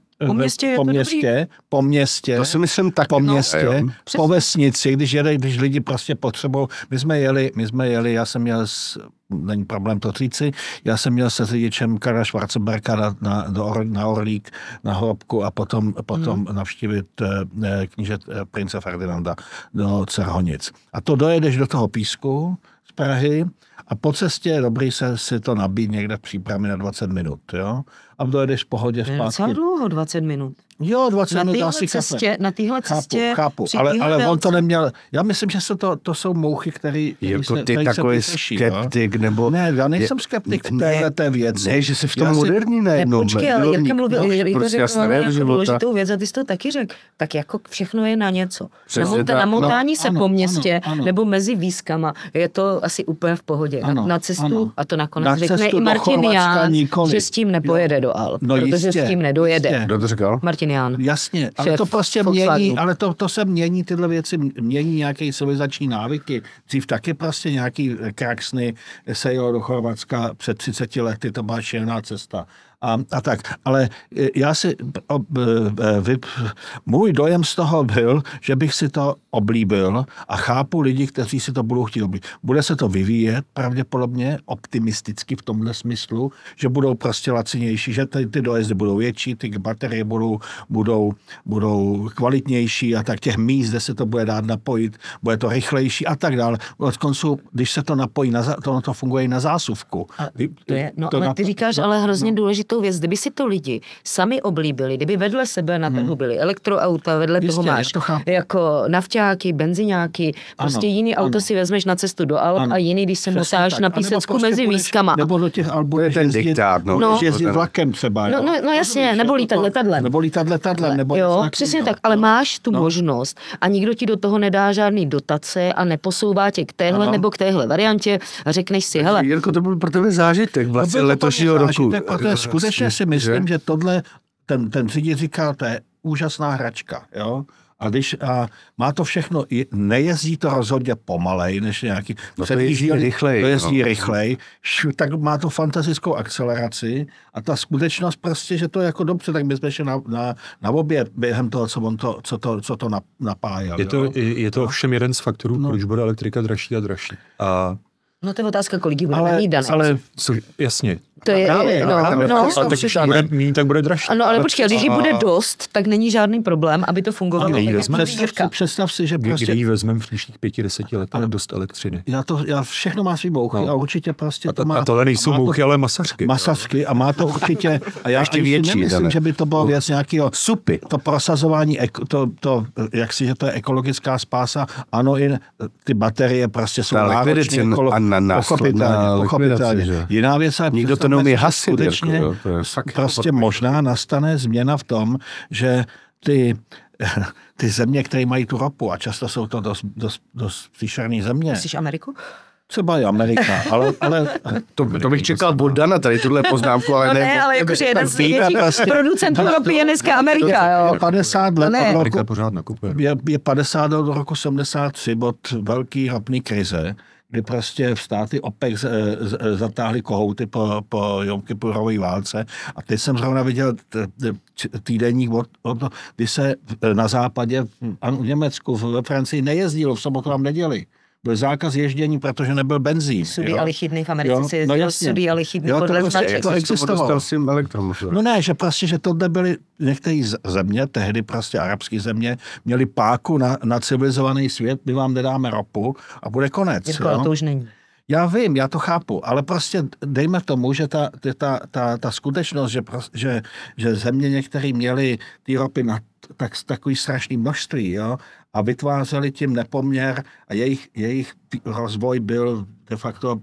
po městě, to si myslím tak, po městě, po vesnici, když lidi prostě potřebují. My jsme jeli, já jsem měl není problém to říci, já jsem měl se řidičem Karla Schwarzenberga na Orlík, na Hrobku a potom navštívit kníže prince Ferdinanda do Cerhonic. A to dojedeš do toho Písku z Prahy a po cestě je dobrý si to nabít někde v přípravě na 20 minut, jo? A dojedeš v pohodě zpátky. Docela dlouho, 20 minut. Jo, 20 minut asi na téhle cestě. Chápu. Ale on to neměl. Já myslím, že to jsou mouchy, který jako ty takový skeptik, nebo... Ne, já nejsem skeptik v téhleté věci. Ne, že jsi v tom moderní najednou. Počkej, ale Jirka mluvil, důležitou věc a ty jsi to taky řekl. Tak jako všechno je na něco. Na motání se po městě, nebo mezi výskama, je to asi úplně v pohodě. Na cestu, a to nakonec řekne i Martin Ján, že s tím nepojede do Alp, protože s tím nedojede. Kdo to říkal? Martin Ján. Jasně, ale to prostě mění, to se mění, tyhle věci mění nějaké civilizační návyky. Dřív taky prostě nějaký kraksny se jelo do Chorvatska před 30 lety, to byla šílená cesta. A tak, ale můj dojem z toho byl, že bych si to oblíbil a chápu lidi, kteří si to budou chtít oblíbit. Bude se to vyvíjet pravděpodobně optimisticky v tomhle smyslu, že budou prostě lacinější, že ty dojezdy budou větší, ty baterie budou kvalitnější a tak těch míst, kde se to bude dát napojit, bude to rychlejší a tak dále. Od koncu, když se to napojí, to funguje i na zásuvku. Ale ty říkáš ale hrozně důležitou věc, kdyby si to lidi sami oblíbili, kdyby vedle sebe na trhu byly elektroauta, vedle toho máš jako nafťáky, benziňáky, prostě jiný auto si vezmeš na cestu do Alp a jiný, když se motáš na Písecku mezi výskama. Nebo do těch Alp budeš jezdit vlakem třeba. No jasně, nebo lítat letadlem. Jo, přesně tak, ale máš tu možnost a nikdo ti do toho nedá žádný dotace a neposouvá tě k téhle nebo k téhle variantě a řekneš si, hele. Jirko, to byl pro tebe zážitek vlastně letošního roku. Skutečně si myslím, že tohle, ten řidič říkal, to je úžasná hračka, jo? A má to všechno, nejezdí to rozhodně pomalej, než nějaký... to jezdí rychlej. To jezdí rychlej, tak má to fantastickou akceleraci a ta skutečnost prostě, že to je jako dobře, tak my jsme šli na oběd během toho, co to napájel. Je to ovšem jeden z faktorů, proč bude elektrika dražší a dražší. No to je otázka, kolik jí budeme mít, Danek. Ale jasně. To je, tak míň, tak bude dražší. Ano, ale počkej, když jí bude dost, tak není žádný problém, aby to fungovalo. Představ si, že prostě... Kde jí vezmeme v příštích 5-10 letech dost elektřiny. Já všechno má svý mouchy a určitě prostě to má... A tohle nejsou mouchy, ale masařky. Masařky a má to určitě... A já ještě větší, nemyslím, že by to bylo věc nějakého... Supy. To prosazování, že to je ekologická spása. Ano, i ty baterie prostě jsou náročné. Pochopitelně. Jiná věc je... Nikdo to neumí hasit. Skutečně prostě možná nastane změna v tom, že ty země, které mají tu ropu, a často jsou to dost příšerné země. Myslíš Ameriku? Třeba i Amerika, ale to bych čekal od Dana, tady tuhle poznámku, ale ne. Ale jakože jeden z největších producentů ropy je dneska Amerika, jo. 50 let od roku, pořád nakupuje. Je 50 let do roku 73 od velký ropný krize, kdy prostě státy OPEC zatáhly kohouty po Jom Kipurové válce. A teď jsem zrovna viděl týdenník, kdy se na západě, v Německu, ve Francii nejezdilo v sobotu a v neděli. Byl zákaz ježdění, protože nebyl benzín. Sudý a lichidný v Americe se jezdilo sudý a lichidný podle značek. To existovalo. No ne, že prostě, že tohle byly některé země, tehdy prostě arabské země, měli páku na civilizovaný svět, my vám nedáme ropu a bude konec. Jirko, ale to už není. Já vím, já to chápu, ale prostě dejme tomu, že ta skutečnost, že země některé měly ty ropy na takový strašný množství, jo, a vytvářeli tím nepoměr a jejich rozvoj byl de facto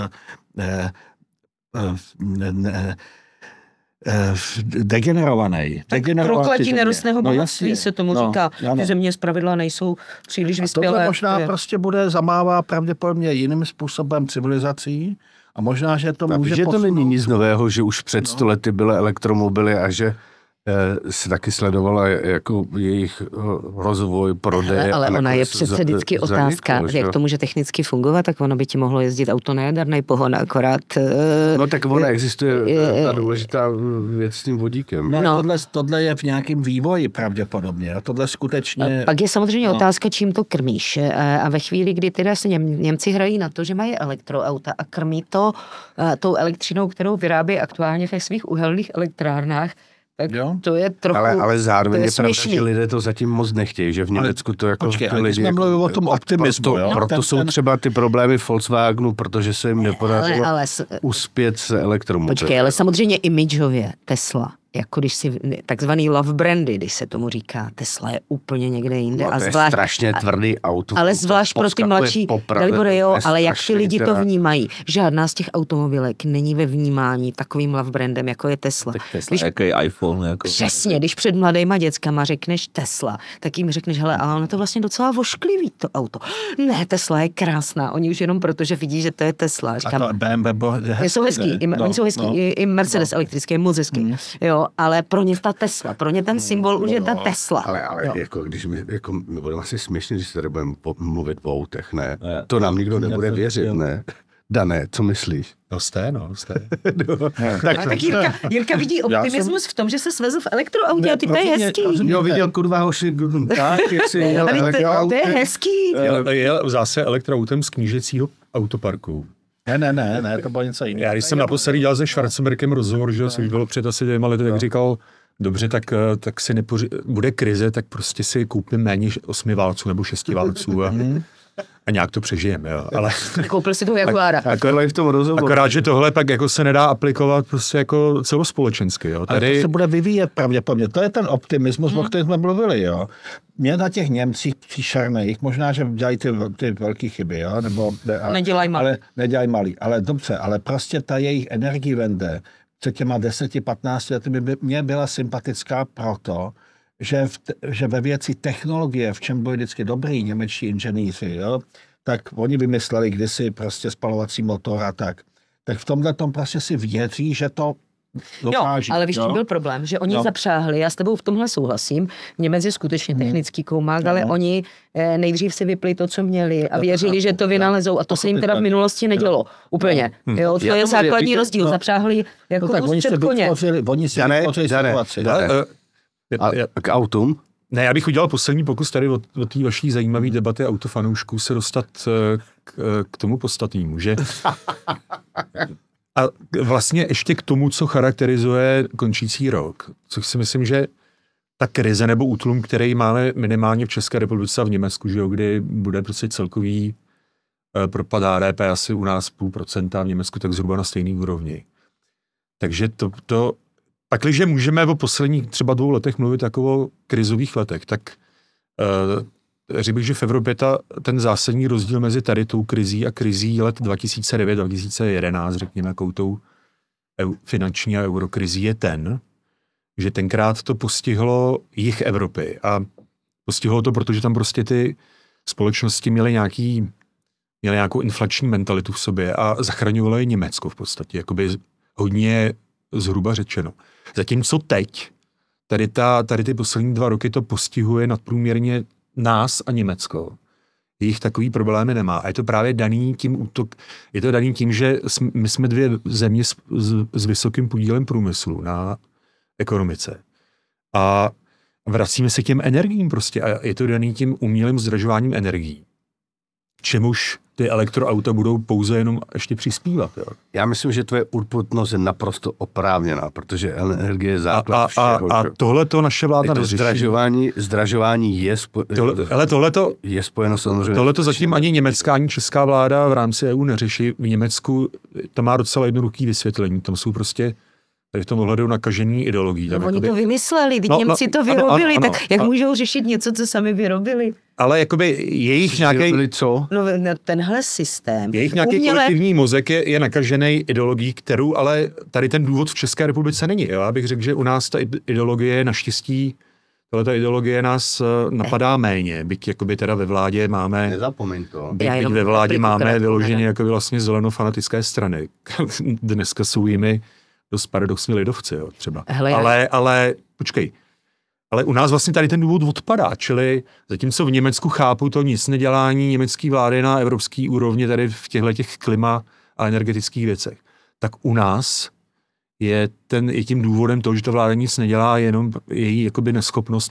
degenerovaný. Prokletí nerostného bohatství se tomu říká. Ty země zpravidla nejsou příliš vyspělé. Tohle možná prostě bude zamává pravděpodobně jiným způsobem civilizací a možná, že to může že to není nic nového, že už před 100 lety byly elektromobily a že se taky sledovala jako jejich rozvoj, prodej. Ale ona je přece vždycky otázka, jak to může technicky fungovat, tak ono by ti mohlo jezdit auto na jaderný pohon, akorát... No tak ona existuje ta důležitá věc s tím vodíkem. Tohle je v nějakém vývoji pravděpodobně. A tohle skutečně... Pak je samozřejmě otázka, čím to krmíš. A ve chvíli, kdy teda se Němci hrají na to, že mají elektroauta a krmí to tou elektřinou, kterou vyrábí aktuálně ve svých uhelných elektrárnách, tak to je trochu... Ale zároveň je pravda, že lidé to zatím moc nechtějí, že v Německu to jako... Počkej, ale jsme mluvili o tom optimismu, Proto jsou třeba ty problémy Volkswagenu, protože se jim nepodařilo uspět se elektromobily. Počkej, ale samozřejmě imidžově Tesla, jako když si takzvaný love brandy, když se tomu říká, Tesla je úplně někde jinde. No, to je strašně tvrdý auto. Ale zvlášť pro ty mladší, Dalibore, ale jak ty lidi to vnímají. Žádná z těch automobilek není ve vnímání takovým love brandem, jako je Tesla. Tak Tesla, jaký iPhone. Jako... Přesně, když před mladýma dětskama řekneš Tesla, tak jim řekneš, hele, ale ono to vlastně docela vošklivý, to auto. Ne, Tesla je krásná, oni už jenom proto, že vidí, že to je Tesla. Říkám, a to BMW jsou hezký, oni jsou hezký, i Mercedes elektrický je moc hezký. Jo, ale pro ně ta Tesla, pro ně ten symbol už je ta Tesla. Ale jako, když my budeme asi směšný, když se tady budeme mluvit o autech, ne? To nám nikdo nebude věřit, ne? Dané, co myslíš? No jste. Tak Jirka vidí optimismus v tom, že se svezl v elektroautě a ty to je hezký. Jo, viděl kurva hoši, tak, jestli to je hezký. Je zase elektroautem z knížecího autoparku. Ne, to bylo něco jiného. Já když jsem naposledy dělal se Schwarzenbergem rozhovor, že jsem byl před asi 2 lety, tak říkal, dobře, tak si bude krize, tak prostě si koupím méně 8 válců nebo 6 válců a nějak to přežijeme, jo. Ale koupil si toho Jaguara. Akorát, že tohle pak jako se nedá aplikovat prostě jako celospolečensky, jo. Tady... Ale to se bude vyvíjet pravděpodobně. To je ten optimismus, o kterém jsme mluvili, jo. Mě na těch Němcích příšerných, možná, že dělají ty velké chyby, jo, nebo... Nedělají malý. Ale dobře, ale prostě ta jejich Energiewende před těma 10-15 lety mě byla sympatická proto, že ve věci technologie, v čem byli vždycky dobrý němečtí inženýři, jo, tak oni vymysleli kdysi prostě spalovací motor a tak. Tak v tomhle tom prostě si věří, že to dokáží. Jo, ale víš, čím byl problém, že oni zapřáhli, já s tebou v tomhle souhlasím, Němec je skutečně technický koumák, ale oni nejdřív si vypli to, co měli a věřili, že to vynalezou a to se jim teda v minulosti nedělo. Úplně. Jo, to je základní rozdíl. Zapřáhli jako před koně. Oni si vytvořili situaci. K autům? Ne, já bych udělal poslední pokus tady od té vaší zajímavé debaty autofanoušků se dostat k tomu podstatnému, že... A vlastně ještě k tomu, co charakterizuje končící rok, což si myslím, že ta krize nebo útlum, který máme minimálně v České republice a v Německu, že jo, kdy bude prostě celkový propad HDP asi u nás 0,5%, a v Německu tak zhruba na stejný úrovni. Takže to pakliže můžeme o posledních třeba 2 letech mluvit jako o krizových letech, tak řekl bych, že v Evropě ten zásadní rozdíl mezi tady tou krizí a krizí let 2009-2011, řekněme, jakou tou finanční a eurokrizí je ten, že tenkrát to postihlo jih Evropy a postihlo to, protože tam prostě ty společnosti měly nějakou inflační mentalitu v sobě a zachraňovalo je Německo v podstatě, jakoby hodně zhruba řečeno. Zatímco teď, tady ty poslední 2 roky to postihuje nadprůměrně nás a Německo. jejich takový problémy nemá. A je to právě daný tím, že my jsme dvě země s vysokým podílem průmyslu na ekonomice. A vracíme se k těm energiím prostě a je to daný tím umělým zdražováním energií. Čemuž ty elektroauta budou pouze jenom ještě přispívat. Jo. Já myslím, že tvoje urputnost je naprosto oprávněná, protože energie je základ všeho. A tohleto naše vláda neřeší. Zdražování je je spojeno samozřejmě. Tohleto zatím ani německá, ani česká vláda v rámci EU neřeší. V Německu to má docela jednoduchý vysvětlení. Tam jsou prostě tady v tom ohledu nakažený ideologií. No, oni to vymysleli, Němci to vyrobili, tak jak můžou řešit něco, co sami vyrobili? Ale jakoby jejich nějaký... co? No tenhle systém. Jejich nějaký kolektivní mozek je nakažený ideologií, kterou ale tady ten důvod v České republice není. Jo? Já bych řekl, že u nás ta ideologie naštěstí, ta ideologie nás napadá méně, byť jakoby teda ve vládě máme... Nezapomeň to. Byť ve vládě máme vyloženě jako vlastně zelenofanatické strany. Dneska jsou jimi dost paradoxní lidovci, jo, třeba. Ale počkej, ale u nás vlastně tady ten důvod odpadá, čili zatímco v Německu chápu to nic nedělání německé vlády na evropské úrovni tady v těchto klima a energetických věcech, tak u nás je tím důvodem to, že ta vláda nic nedělá, jenom její jakoby neschopnost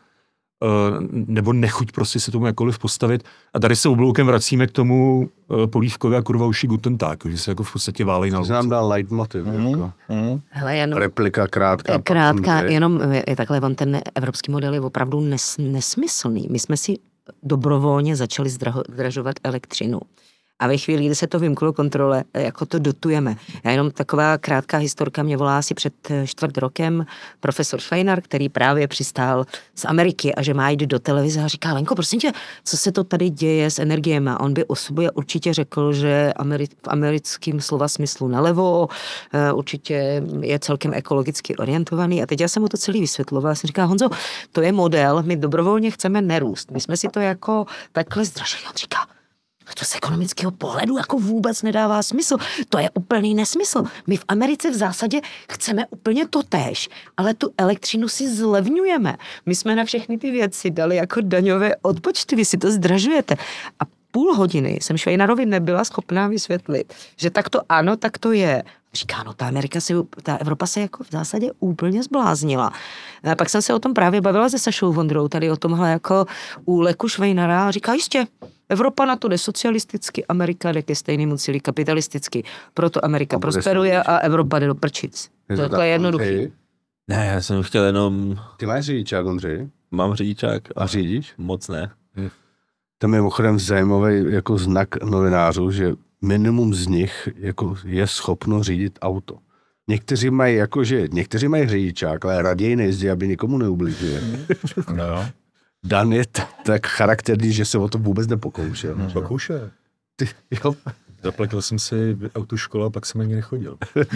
nebo nechuť prostě se tomu jakkoliv postavit. A tady se obloukem vracíme k tomu Polívkovi a kurva uši Guten Tag, že se jako v podstatě válej na ulici. Znám dál leitmotiv. Hele, jenom replika krátká. Krátká, jenom je takhle, on ten evropský model je opravdu nesmyslný. My jsme si dobrovolně začali zdražovat elektřinu. A ve chvíli, kdy se to vymklo kontrole, jako to dotujeme. Já jenom taková krátká historka mě volá asi před 4 rokem profesor Švejnar, který právě přistál z Ameriky a že má jít do televize a říká, Lenko, prosím tě, co se to tady děje s energiemi? On by o sobě určitě řekl, že v americkém slova smyslu nalevo, určitě je celkem ekologicky orientovaný. A teď já jsem mu to celý vysvětlovala. Já jsem říkala, Honzo, to je model, my dobrovolně chceme nerůst. My jsme si to jako takhle zdražili. On říká, to z ekonomického pohledu jako vůbec nedává smysl. To je úplný nesmysl. My v Americe v zásadě chceme úplně totéž, ale tu elektřinu si zlevňujeme. My jsme na všechny ty věci dali jako daňové odpočty, vy si to zdražujete. A půl hodiny jsem Švejnarovi nebyla schopná vysvětlit, že tak to ano, tak to je. Říká, no ta Evropa se jako v zásadě úplně zbláznila. A pak jsem se o tom právě bavila se Sašou Vondrou, tady o tomhle jako úleku Švejnara a říká, jistě, Evropa na to jde socialisticky, Amerika jde ke stejnému cíli kapitalisticky. Proto Amerika prosperuje a Evropa jde do prčic. To je jednoduchý. Ne, já jsem chtěl jenom... Ty máš řidičák, Ondřej? Mám řidičák. A řídíš? Moc ne. To je mimochodem zajímavý jako znak novinářů, že minimum z nich jako je schopno řídit auto. Někteří mají řidičák, ale raději nejezdí, aby nikomu neublížili. No. Dan je tak charakterní, že se o to vůbec nepokoušel. Pokoušel. Jo. Zaplatil jsem si autoškolu a pak jsem ani nechodil.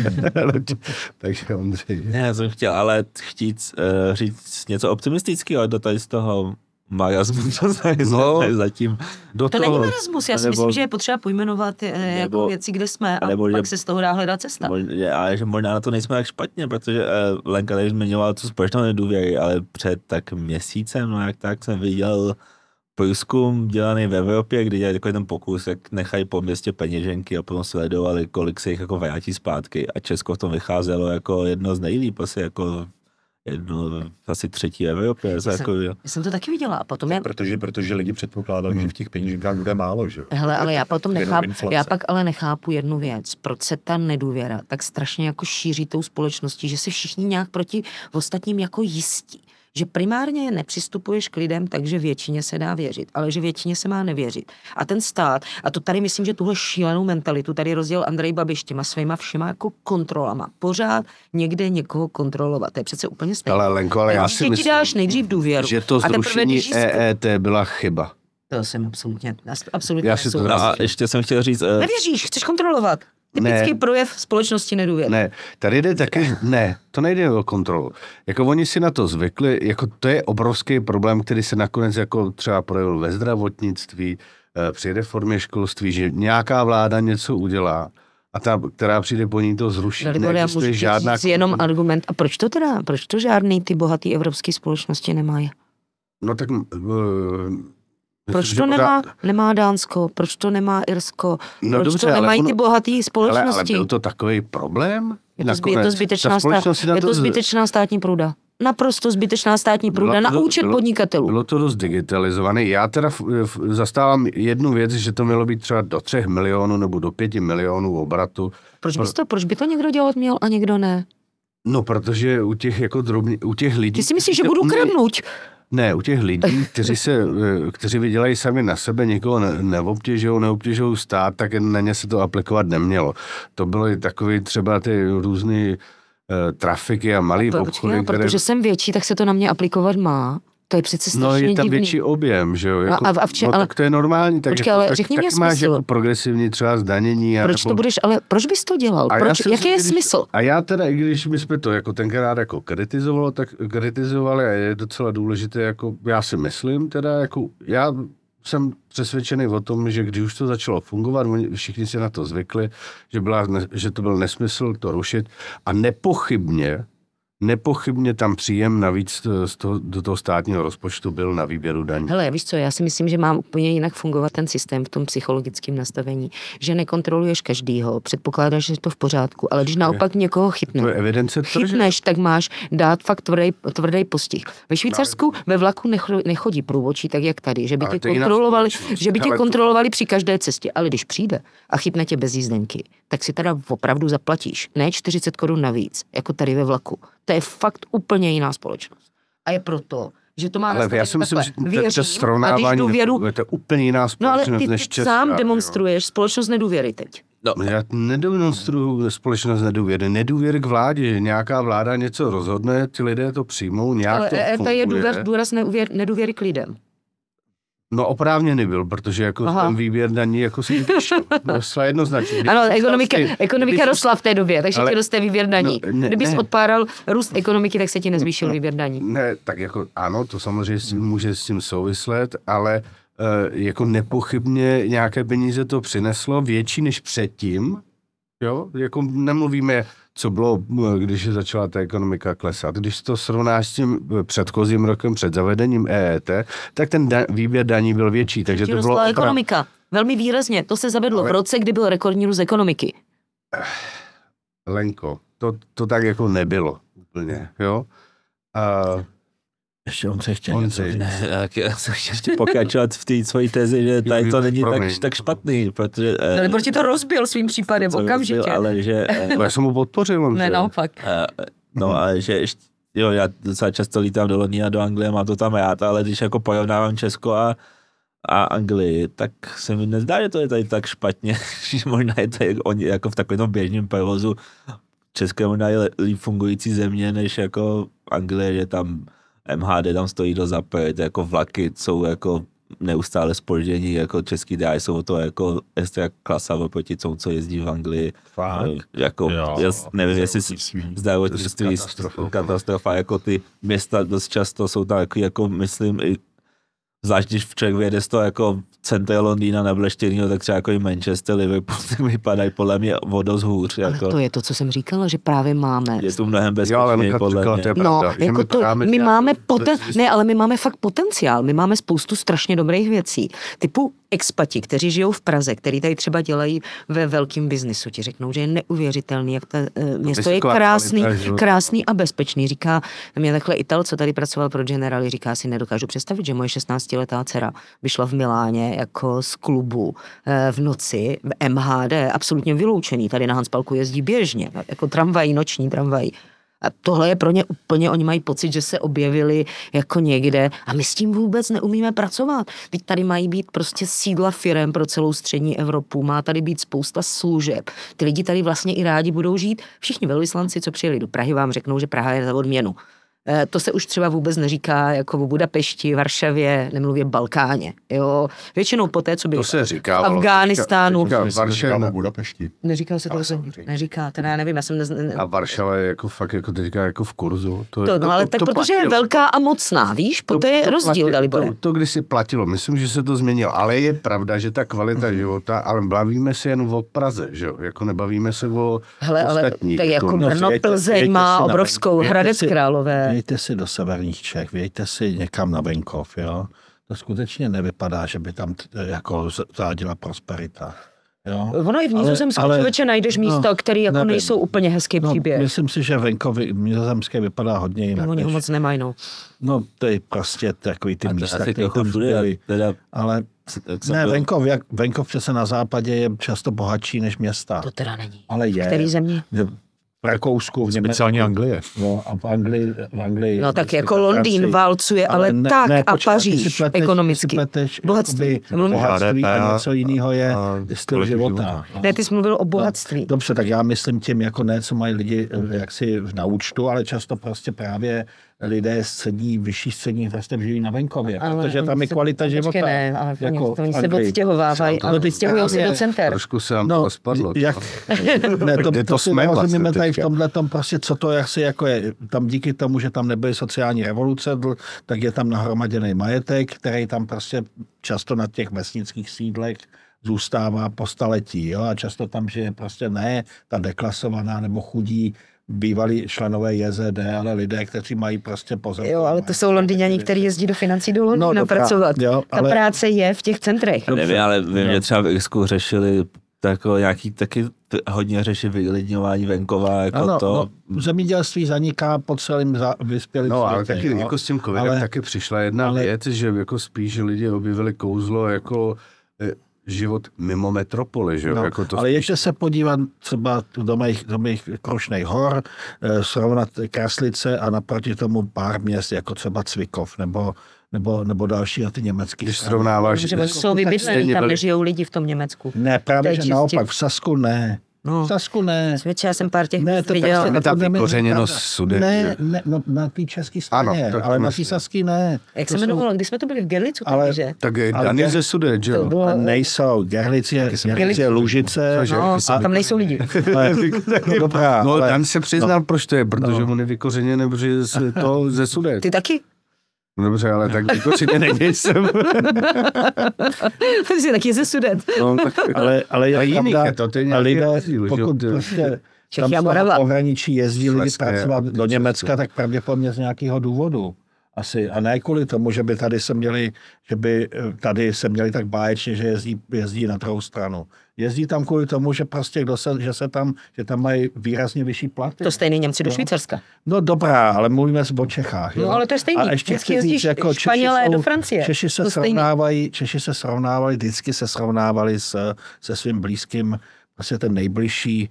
Takže Ondřej. Ne, já jsem chtěl ale chtít říct něco optimistického do tady z toho marazmu, co tady zatím. To není marazmus, já si myslím, že je potřeba pojmenovat jako věci, kde jsme a pak se z toho dá hledat cesta. Ale že možná na to nejsme tak špatně, protože Lenka tady zmiňovala tu společnou nedůvěry, ale před tak měsícem, no jak tak, jsem viděl průzkum dělaný v Evropě, kdy dělají takový ten pokus, jak nechají po městě peněženky a potom sledovali, kolik se jich jako vrátí zpátky a Česko v tom vycházelo jako jedno z nejlíp, asi jako asi 3. v Evropě. Já jsem to taky viděla. A potom Protože lidi předpokládali, že v těch peněženkách bude málo, že? Hele, ale já pak ale nechápu jednu věc. Proč se ta nedůvěra tak strašně jako šíří tou společností, že se všichni nějak proti ostatním jako jistí. Že primárně nepřistupuješ k lidem, takže většině se dá věřit, ale že většině se má nevěřit. A ten stát, a to tady myslím, že tuhle šílenou mentalitu tady rozdělil Andrej Babiš těma svýma všema jako kontrolama. Pořád někde někoho kontrolovat. To je přece úplně stejné. Ale Lenko, ale já si myslím, dáš nejdřív důvěru, že to zrušení EET byla chyba. To jsem absolutně já si to a ještě jsem chtěl říct... Nevěříš, chceš kontrolovat. Typický projev společnosti nedůvěry. Ne, tady jde taky, to nejde o kontrolu. Jako oni si na to zvykli, jako to je obrovský problém, který se nakonec jako třeba projevil ve zdravotnictví, při reformě školství, že nějaká vláda něco udělá a ta, která přijde po ní to zruší. Neexistuje žádná... jenom argument. A proč to žádný ty bohatý evropské společnosti nemají? No tak Proč to nemá Dánsko? Proč to nemá Irsko? No proč dobře, to nemají ty bohatý ale společnosti? byl to takový problém? Je to zbytečná státní průda. Naprosto zbytečná státní průda na účet podnikatelů. Bylo to dost digitalizované. Já teda zastávám jednu věc, že to mělo být třeba do 3 milionů nebo do 5 milionů obratu. Proč by to někdo dělat měl a někdo ne? No, protože u těch jako u těch lidí... Ty si myslíš, že budu kradnout? Ne, u těch lidí, kteří vydělají sami na sebe, nikoho neobtěžují stát, tak na ně se to aplikovat nemělo. To bylo i takový třeba ty různý trafiky a malý obchody, protože jsem větší, tak se to na mě aplikovat má. To je přece strašně divný. No je tam větší objem, že jo? Jako, tak to je normální. Tak, počkej, ale řekni mě máš jako progresivní třeba zdanění. Proč bys to dělal? Jaký je smysl? A já teda, i když my jsme to jako tenkrát jako kritizovali a je docela důležité, jako já si myslím teda, jako já jsem přesvědčený o tom, že když už to začalo fungovat, všichni si na to zvykli, že to byl nesmysl to rušit a nepochybně tam příjem navíc do toho státního rozpočtu byl na výběru daní. Hele, víš co, já si myslím, že má úplně jinak fungovat ten systém v tom psychologickém nastavení, že nekontroluješ každýho, předpokládáš, že je to v pořádku, ale když naopak někoho chytneš, tak máš dát fakt tvrdý postih. Ve Švýcarsku ve vlaku nechodí průvodčí tak, jak tady, že by tě kontrolovali při každé cestě, ale když přijde a chytne tě bez jízdenky, tak si teda opravdu zaplatíš, ne 40 korun navíc, jako tady ve vlaku. To je fakt úplně jiná společnost. A je proto, že to má... Ale já si myslím, že to srovnávání to je úplně jiná společnost než česká. No ale ty sám demonstruješ společnost nedůvěry teď. No. Já nedemonstruju společnost nedůvěry. Nedůvěry k vládě. Nějaká vláda něco rozhodne, ty lidé to přijmou, nějak ale to funguje. Je důraz nedůvěry k lidem. No oprávněný byl, protože jako ten výběr daní jako si rostla jednoznačně. Ano, ekonomika rostla v té době, takže ti roste výběr daní. Kdybys odpáral růst ekonomiky, tak se ti nezvýšil výběr daní. Ne, tak jako ano, to samozřejmě může s tím souvislet, ale jako nepochybně nějaké peníze to přineslo, větší než předtím. Jo, jako nemluvíme, co bylo, když začala ta ekonomika klesat. Když to srovnáš s tím předchozím rokem před zavedením EET, tak ten výběr daní byl větší. Takže to bylo ekonomika. Velmi výrazně. To se zavedlo v roce, kdy byl rekordní růst ekonomiky. Lenko, to tak jako nebylo úplně, jo? Ještě on se chtěl Já jsem ještě pokračovat v té svojí tezi, že tady to není tak špatný, protože... Nebo ti to rozbil svým případem okamžitě. Ale že... Já jsem mu podpořil. Ne, naopak. No, ale že ještě... Jo, já docela často lítám do Londýna, do Anglie, mám to tam rád, ale když jako porovnávám Česko a Anglii, tak se mi nezdá, že to je tady tak špatně. Možná je to jako v takovém běžném provozu České možná je líp fungující země, než jako Anglie, že tam MHD tam stojí do zapět, jako vlaky jsou jako neustále zpoždění, jako český dráhy jsou to jako extra klasa oproti tomu, co jezdí v Anglii. Fakt? Jako, nevím, jestli zdravotnictví katastrofa, jako ty města dost často jsou tam jako myslím i zvlášť, když člověk vyjede z toho jako centra Londýna na Bleštěnýho, tak třeba jako i Manchester, Liverpool, tak vypadají podle mě o dost hůř. Jako. Ale to je to, co jsem říkala, že právě máme. Je tu mnohem bezpečněji podle mě. No, jako to, my máme my máme fakt potenciál, my máme spoustu strašně dobrých věcí. Typu expati, kteří žijou v Praze, který tady třeba dělají ve velkém biznisu, ti řeknou, že je neuvěřitelný, jak to město je krásný a bezpečný. Říká mě takhle Ital, co tady pracoval pro Generali, říká si, nedokážu představit, že moje 16letá dcera vyšla v Miláně jako z klubu v noci, MHD, absolutně vyloučený, tady na Hanspalku jezdí běžně, jako tramvají, noční tramvají. A tohle je pro ně úplně, oni mají pocit, že se objevili jako někde a my s tím vůbec neumíme pracovat. Teď tady mají být prostě sídla firem pro celou střední Evropu, má tady být spousta služeb. Ty lidi tady vlastně i rádi budou žít. Všichni velvyslanci, co přijeli do Prahy, vám řeknou, že Praha je za odměnu. To se už třeba vůbec neříká jako v Budapešti, Varšavě, nemluvě Balkáně. Jo? Většinou poté, co bylo v Afghánistánu. Varšava Budapešti. Neříká se to, neříká, teda já nevím, já jsem A Varšava je jako fakt jako teďka jako v kurzu. Ale tak protože je velká a mocná, víš, poté je rozdíl, Dalibore. To kdysi platilo, myslím, že se to změnilo, ale je pravda, že ta kvalita života, ale bavíme se jen o Praze, že jo, jako nebavíme se o ostatních. Tak jako Brno, Plzeň má obrovskou, Hradec Králové. Vějte si do severních Čech, vějte si někam na venkov, jo. to skutečně nevypadá, že by tam jako záděla prosperita. Jo? Ono i v Nizozemském člověče najdeš místa, které jako nevím. nejsou úplně hezký příběh. Myslím si, že venkově Nizozemské vypadá hodně jinak. Oni ho moc nemají, no. No, to je prostě takový ty místa, které tam všude, byly. Ale ne, venkov přece na západě je často bohatší než města. To teda není. Ale je. Který země? V Rakousku, v Německu. Speciálně Anglie. No, a v Anglii. No tak jako Londýn válcuje, ale tak a Paříž ekonomicky. Bohatství. Bohatství a něco jiného je styl života. Ne, ty jsi mluvil o bohatství. Dobře, tak já myslím tím, jako ne, co mají lidi jaksi na účtu, ale často prostě právě lidé vyšší střední vrstev žijí na venkově, protože tam je kvalita života. Ne, ale jako oni se odstěhovávají, ale odstěhují se do center. Trošku se nám to spadlo. To si rozumíme tady v tomhletom prostě, co to asi jako je. Tam díky tomu, že tam nebyly sociální revoluce, tak je tam nahromaděný majetek, který tam prostě často na těch vesnických sídlech zůstává po staletí. Jo? A často tam žije prostě ne ta deklasovaná nebo chudí bývalí členové JZD, ale lidé, kteří mají prostě pozor. Jo, ale to jsou Londýňani, kteří jezdí do financí do Londýna pracovat. Jo, ta práce je v těch centrech. Nevím, ale vím, že třeba v Irsku řešili nějaký taky hodně řeší vylidňování venkova, jako ano, to. No, zemědělství zaniká po celém vyspělém světě. No, ale taky jako s tím covidem taky přišla jedna věc, že jako spíš lidi objevili kouzlo jako život mimo metropoly, že jo? No, jako to ale ještě se podívat třeba do mých Krušných hor, srovnat Kraslice a naproti tomu pár měst, jako třeba Cvikov nebo další a ty německý. Když srovnáváš... Že jsou vybydlení, tam nežijou lidi v tom Německu. Ne, právě, že naopak v Sasku ne. No. V Sasku ne. Svědče, já jsem pár těch viděl. Ne, ta vykořeněnost sude. Ne, no, na té české straně, ale na té Saský ne. Jak se jmenovalo, když jsme to byli v Gerlicu, že? Tak ani ze sude, že jo? Nejsou. Gerlic je Lužice. No, tam nejsou lidi. Dobrá. No, Dan se přiznal, proč to je, protože on je vykořeněný ze sude. Ty taky? Dobře, ale tak vykořeněný nejsem. Ty jsi taky ze Sudet. No, ale je jiný je to, to je nějaký rozdíl, pokud prostě tam z toho pohraničí jezdí lidi pracovat do Německa, tak pravděpodobně z nějakého důvodu. Asi. A ne kvůli tomu, že by tady se měli tak báječně, že jezdí na druhou stranu. Jezdí tam kvůli tomu, že prostě že tam mají výrazně vyšší platy. To stejný Němci do Švýcarska. No dobrá, ale mluvíme o Čechách. No, jo? ale to je stejný. A ještě vždycky jezdíš jako Španělé do Francie. Češi se srovnávali, vždycky se srovnávali se svým blízkým, vlastně ten nejbližší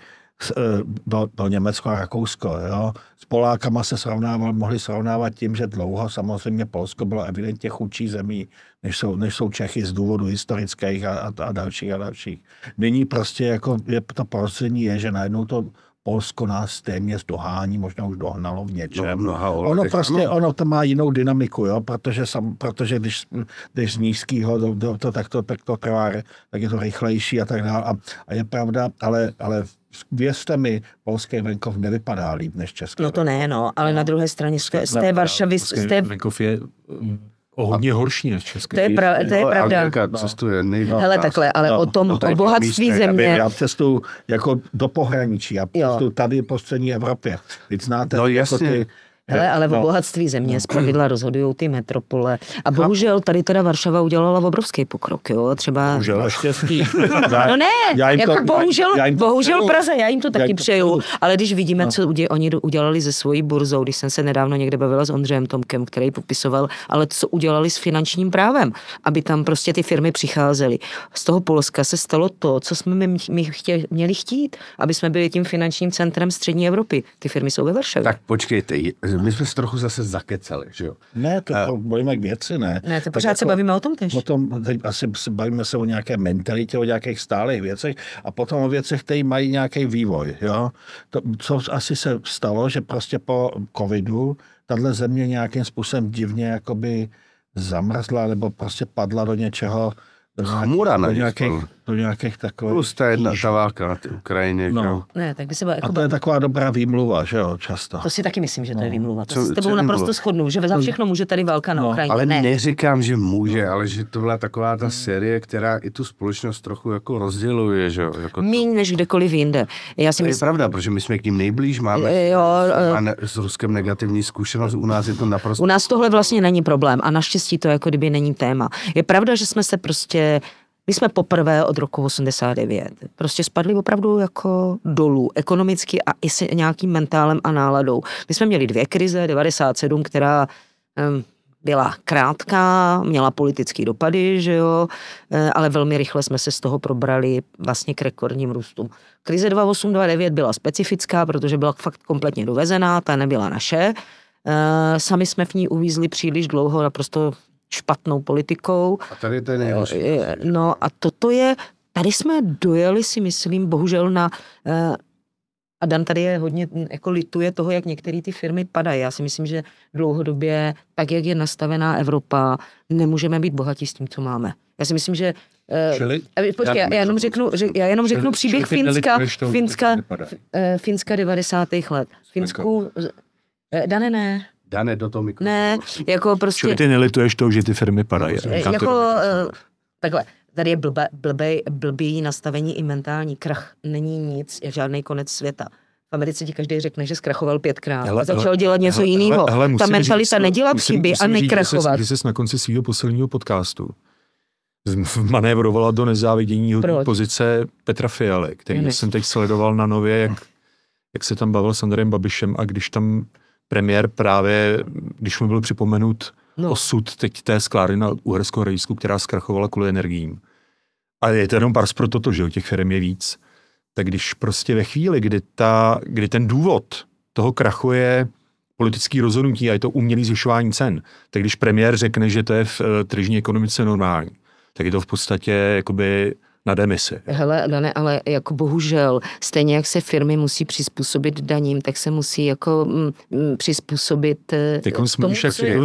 do Německo a Rakousko. Jo? S Polákama se mohli srovnávat tím, že dlouho samozřejmě Polsko bylo evidentně chudší zemí, než jsou Čechy z důvodu historických a dalších. Nyní prostě jako to porození je, že najednou to Polsko nás téměř dohání, možná už dohnalo v něčem. Ono to má jinou dynamiku, jo? Protože když jdeš z nízkého tak to trvá, tak je to rychlejší a tak dále. A je pravda, ale věřte mi, polský venkov nevypadá líp než český. No to ne, ale na druhé straně z té Varšavy... Venkov je o hodně horší než český. To je pravda. Hele, takhle, ale o bohatství země... Já cestuju jako do pohraničí, já cestuju tady po střední Evropě. Teď znáte jako ty... Hele, ale o bohatství země zpravidla rozhodují ty metropole. A bohužel tady teda Varšava udělala obrovský pokrok, jo, třeba... Bohužel štěstí. No ne, jako bohužel Praze, já jim to taky přeju, ale když vidíme, co oni udělali se svojí burzou, když jsem se nedávno někde bavila s Ondřejem Tomkem, který popisoval, ale co udělali s finančním právem, aby tam prostě ty firmy přicházely. Z toho Polska se stalo to, co jsme měli chtít, aby jsme byli tím finančním centrem střední Evropy. Ty firmy jsou ve Varšavě. Tak počkejte, my jsme se trochu zase zakecali, že jo? Ne, to bavíme k věci, ne. Ne, to pořád se bavíme o tom tež. Potom asi bavíme se o nějaké mentalitě, o nějakých stálých věcech a potom o věcech, které mají nějaký vývoj, jo. To, co asi se stalo, že prostě po covidu tahle země nějakým způsobem divně jakoby zamrzla nebo prostě padla do něčeho, chmura na do nějakých takových... Plus ta jedna ta válka na té Ukrajině. No. Ne, tak by se jako... A to je taková dobrá výmluva, že jo, často. To si taky myslím, že to je výmluva. To Co- s tebou co naprosto výmluva? shodnu, že za všechno může tady válka na Ukrajině. Ale ne. neříkám, že může, ale že to byla taková ta série, která i tu společnost trochu jako rozděluje, že jo. Jako Míň než kdekoliv jinde. Já si to je myslím, pravda, protože my jsme k ním nejblíž, máme jo, s Ruskem negativní zkušenost, u nás je to naprosto... u nás tohle vlastně není problém a naštěstí to jako kdyby není téma. Je pravda, že jsme se prostě, my jsme poprvé od roku 89 prostě spadli opravdu jako dolů, ekonomicky a i s nějakým mentálem a náladou. My jsme měli 2 krize, 97, která byla krátká, měla politický dopady, že jo, ale velmi rychle jsme se z toho probrali vlastně k rekordním růstům. Krize 2008-2009 byla specifická, protože byla fakt kompletně dovezená, ta nebyla naše. Sami jsme v ní uvízli příliš dlouho naprosto špatnou politikou. A tady to je nejhorší. No a toto je, tady jsme dojeli si myslím, bohužel na... A Dan tady je hodně, jako lituje toho, jak některé ty firmy padají. Já si myslím, že dlouhodobě, tak jak je nastavená Evropa, nemůžeme být bohatí s tím, co máme. Já si myslím, že... Počkej, já jenom řeknu příběh Finska 90. let. Finsku... Dane do toho mikrofonu. Ne, jako prostě... Čili ty nelituješ toho, že ty firmy padají. Takhle, tady je blbý nastavení i mentální krach. Není nic, je žádný konec světa. V Americe ti každý řekne, že zkrachoval 5krát. Začal dělat něco jiného. Ta mentalita nedělat chyby a nekrachovat. Když jsi na konci svého posledního podcastu manévrovala do nezávidění pozice Petra Fialy, který jsem teď sledoval na Nově, jak se tam bavil s Andrejem Babišem a když tam premiér právě, když mu byl připomenut osud teď té sklárny na Uherského Hradišťku, která zkrachovala kvůli energiím. A je to jenom pars pro toto, že těch firm je víc. Tak když prostě ve chvíli, kdy ten důvod toho krachu je politický rozhodnutí a je to umělý zvyšování cen, tak když premiér řekne, že to je v tržní ekonomice normální, tak je to v podstatě jakoby na demisi. Hele, Dane, ale jako bohužel, stejně jak se firmy musí přizpůsobit daním, tak se musí jako přizpůsobit tomu,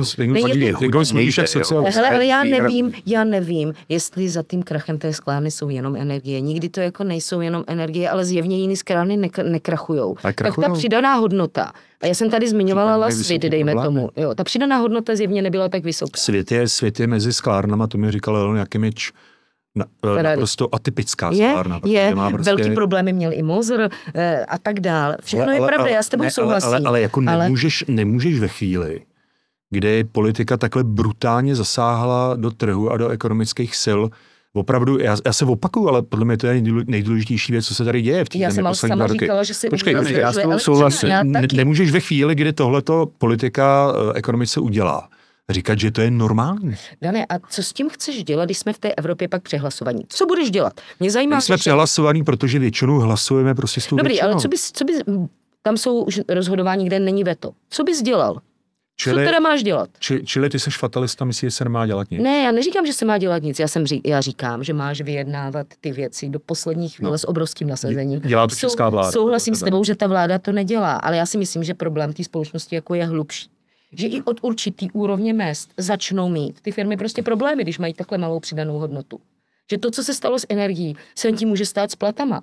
Hele, ale já nevím, jestli za tím krachem té sklárny jsou jenom energie. Nikdy to jako nejsou jenom energie, ale zjevně jiný sklárny nekrachujou. Tak ta přidaná hodnota, a já jsem tady zmiňovala Lasvit, dejme tomu. Jo, ta přidaná hodnota zjevně nebyla tak vysoká. Svět je mezi sklárnama, to mi říkal Elon Jakimič, naprosto atypická sklárna. Je, prostě... velký problémy měl i Moser a tak dále. Všechno je pravda, já s tebou souhlasím. Ale jako nemůžeš ve chvíli, kdy politika takhle brutálně zasáhla do trhu a do ekonomických sil, opravdu, já se opakuju, ale podle mě to je nejdůležitější věc, co se tady děje v té poslední 2 roky. Říkala, že si já s tebou souhlasím. Nemůžeš ve chvíli, kdy tohleto politika ekonomice udělá, říkat, že to je normální. Dane, a co s tím chceš dělat, když jsme v té Evropě pak přehlasovaní? Co budeš dělat? Mě zajímá... My jsme přehlasovaní, protože většinou hlasujeme prostě s tou Dobrý, většinou. ale co bys... Tam jsou už rozhodování, kde není veto. Co bys dělal? Co teda máš dělat? Čili ty seš fatalista, myslíš, že se nemá dělat nic? Ne, já neříkám, že se má dělat nic. Já říkám, že máš vyjednávat ty věci do poslední chvíle s obrovským nasazením. Dělá to česká vláda. Souhlasím s tebou, že ta vláda to nedělá, ale já si myslím, že problém té společnosti jako je hlubší. Že i od určitý úrovně mezd začnou mít ty firmy prostě problémy, když mají takhle malou přidanou hodnotu. Že to, co se stalo s energií, se tím může stát s platama.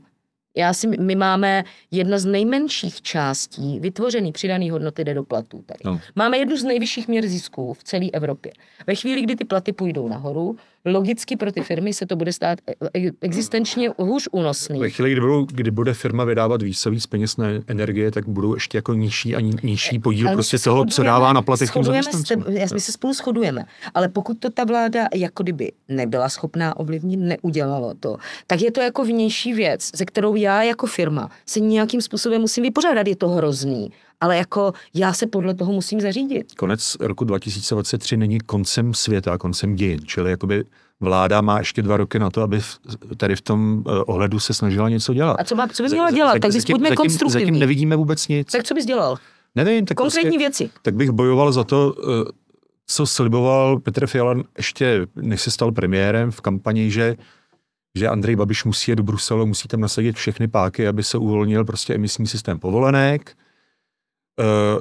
My máme jedna z nejmenších částí vytvořený přidaný hodnoty jde do platů tady. No. Máme jednu z nejvyšších měr zisků v celé Evropě. Ve chvíli, kdy ty platy půjdou nahoru, logicky pro ty firmy se to bude stát existenčně hůř únosný. Ve chvíli, kdy bude firma vydávat víc peněz na energie, tak budou ještě jako nižší podíl prostě toho, co dává na platy těm zaměstnancům. My se spolu shodujeme, ale pokud to ta vláda jako kdyby nebyla schopná ovlivnit, neudělalo to, tak je to jako vnější věc, ze kterou já jako firma se nějakým způsobem musím vypořádat, je to hrozný. Ale jako já se podle toho musím zařídit. Konec roku 2023 není koncem světa, koncem dějin, čili jakoby vláda má ještě 2 roky na to, aby tady v tom ohledu se snažila něco dělat. A co bys měla dělat? Tak bys buďme konstruktivní. Zatím nevidíme vůbec nic. Tak co bys dělal? Nevím. Tak konkrétní věci. Tak bych bojoval za to, co sliboval Petr Fiala ještě, než se stal premiérem v kampani, že Andrej Babiš musí jít do Bruselu, musí tam nasadit všechny páky, aby se uvolnil prostě emisní systém povolenek.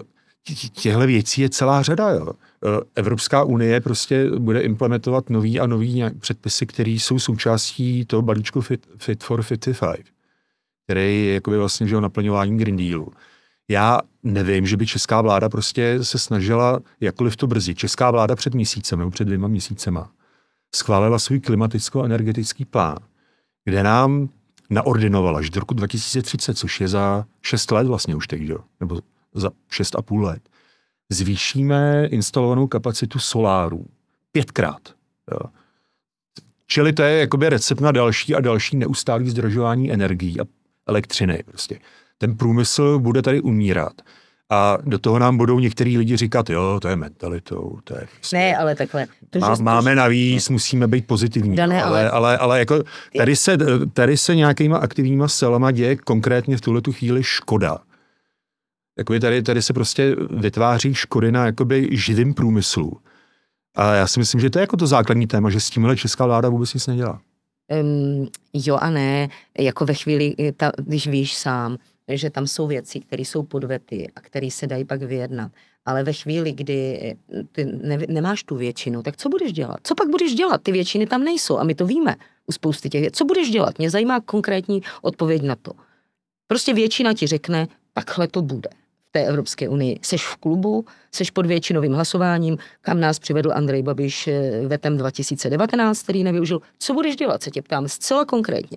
těchto věcí je celá řada. Jo. Evropská unie prostě bude implementovat nový a nový předpisy, které jsou součástí toho balíčku Fit for 55, který je jakoby vlastně, že naplňování Green Dealu. Já nevím, že by česká vláda prostě se snažila jakkoliv to brzdit. Česká vláda před měsícem, nebo před 2 měsícema, schválila svůj klimaticko-energetický plán, kde nám naordinovala, že do roku 2030, což je za 6 let vlastně už teď, nebo za 6,5 let, zvýšíme instalovanou kapacitu solárů 5krát. Jo. Čili to je jakoby recept na další a další neustálý zdražování energií a elektřiny. Prostě. Ten průmysl bude tady umírat. A do toho nám budou některý lidi říkat, jo, to je mentalitou, to je... Prostě, ne, ale takhle. Máme navíc, musíme být pozitivní. Dané, ale jako tady se nějakýma aktivníma silama děje konkrétně v tuhletu chvíli škoda. Jakoby tady se prostě vytváří škody na jakoby živým průmyslu. A já si myslím, že to je jako to základní téma, že s tímhle česká vláda vůbec nic nedělá. Jo a ne, jako ve chvíli, když víš sám, že tam jsou věci, které jsou podvety a které se dají pak vyjednat. Ale ve chvíli, kdy ty nemáš tu většinu, tak co budeš dělat? Co pak budeš dělat? Ty většiny tam nejsou a my to víme u spousty těch věcí. Co budeš dělat? Mě zajímá konkrétní odpověď na to. Prostě většina ti řekne, takhle to bude. V té Evropské unii seš v klubu, seš pod většinovým hlasováním, kam nás přivedl Andrej Babiš vetem 2019, který nevyužil. Co budeš dělat? Se tě ptám zcela konkrétně.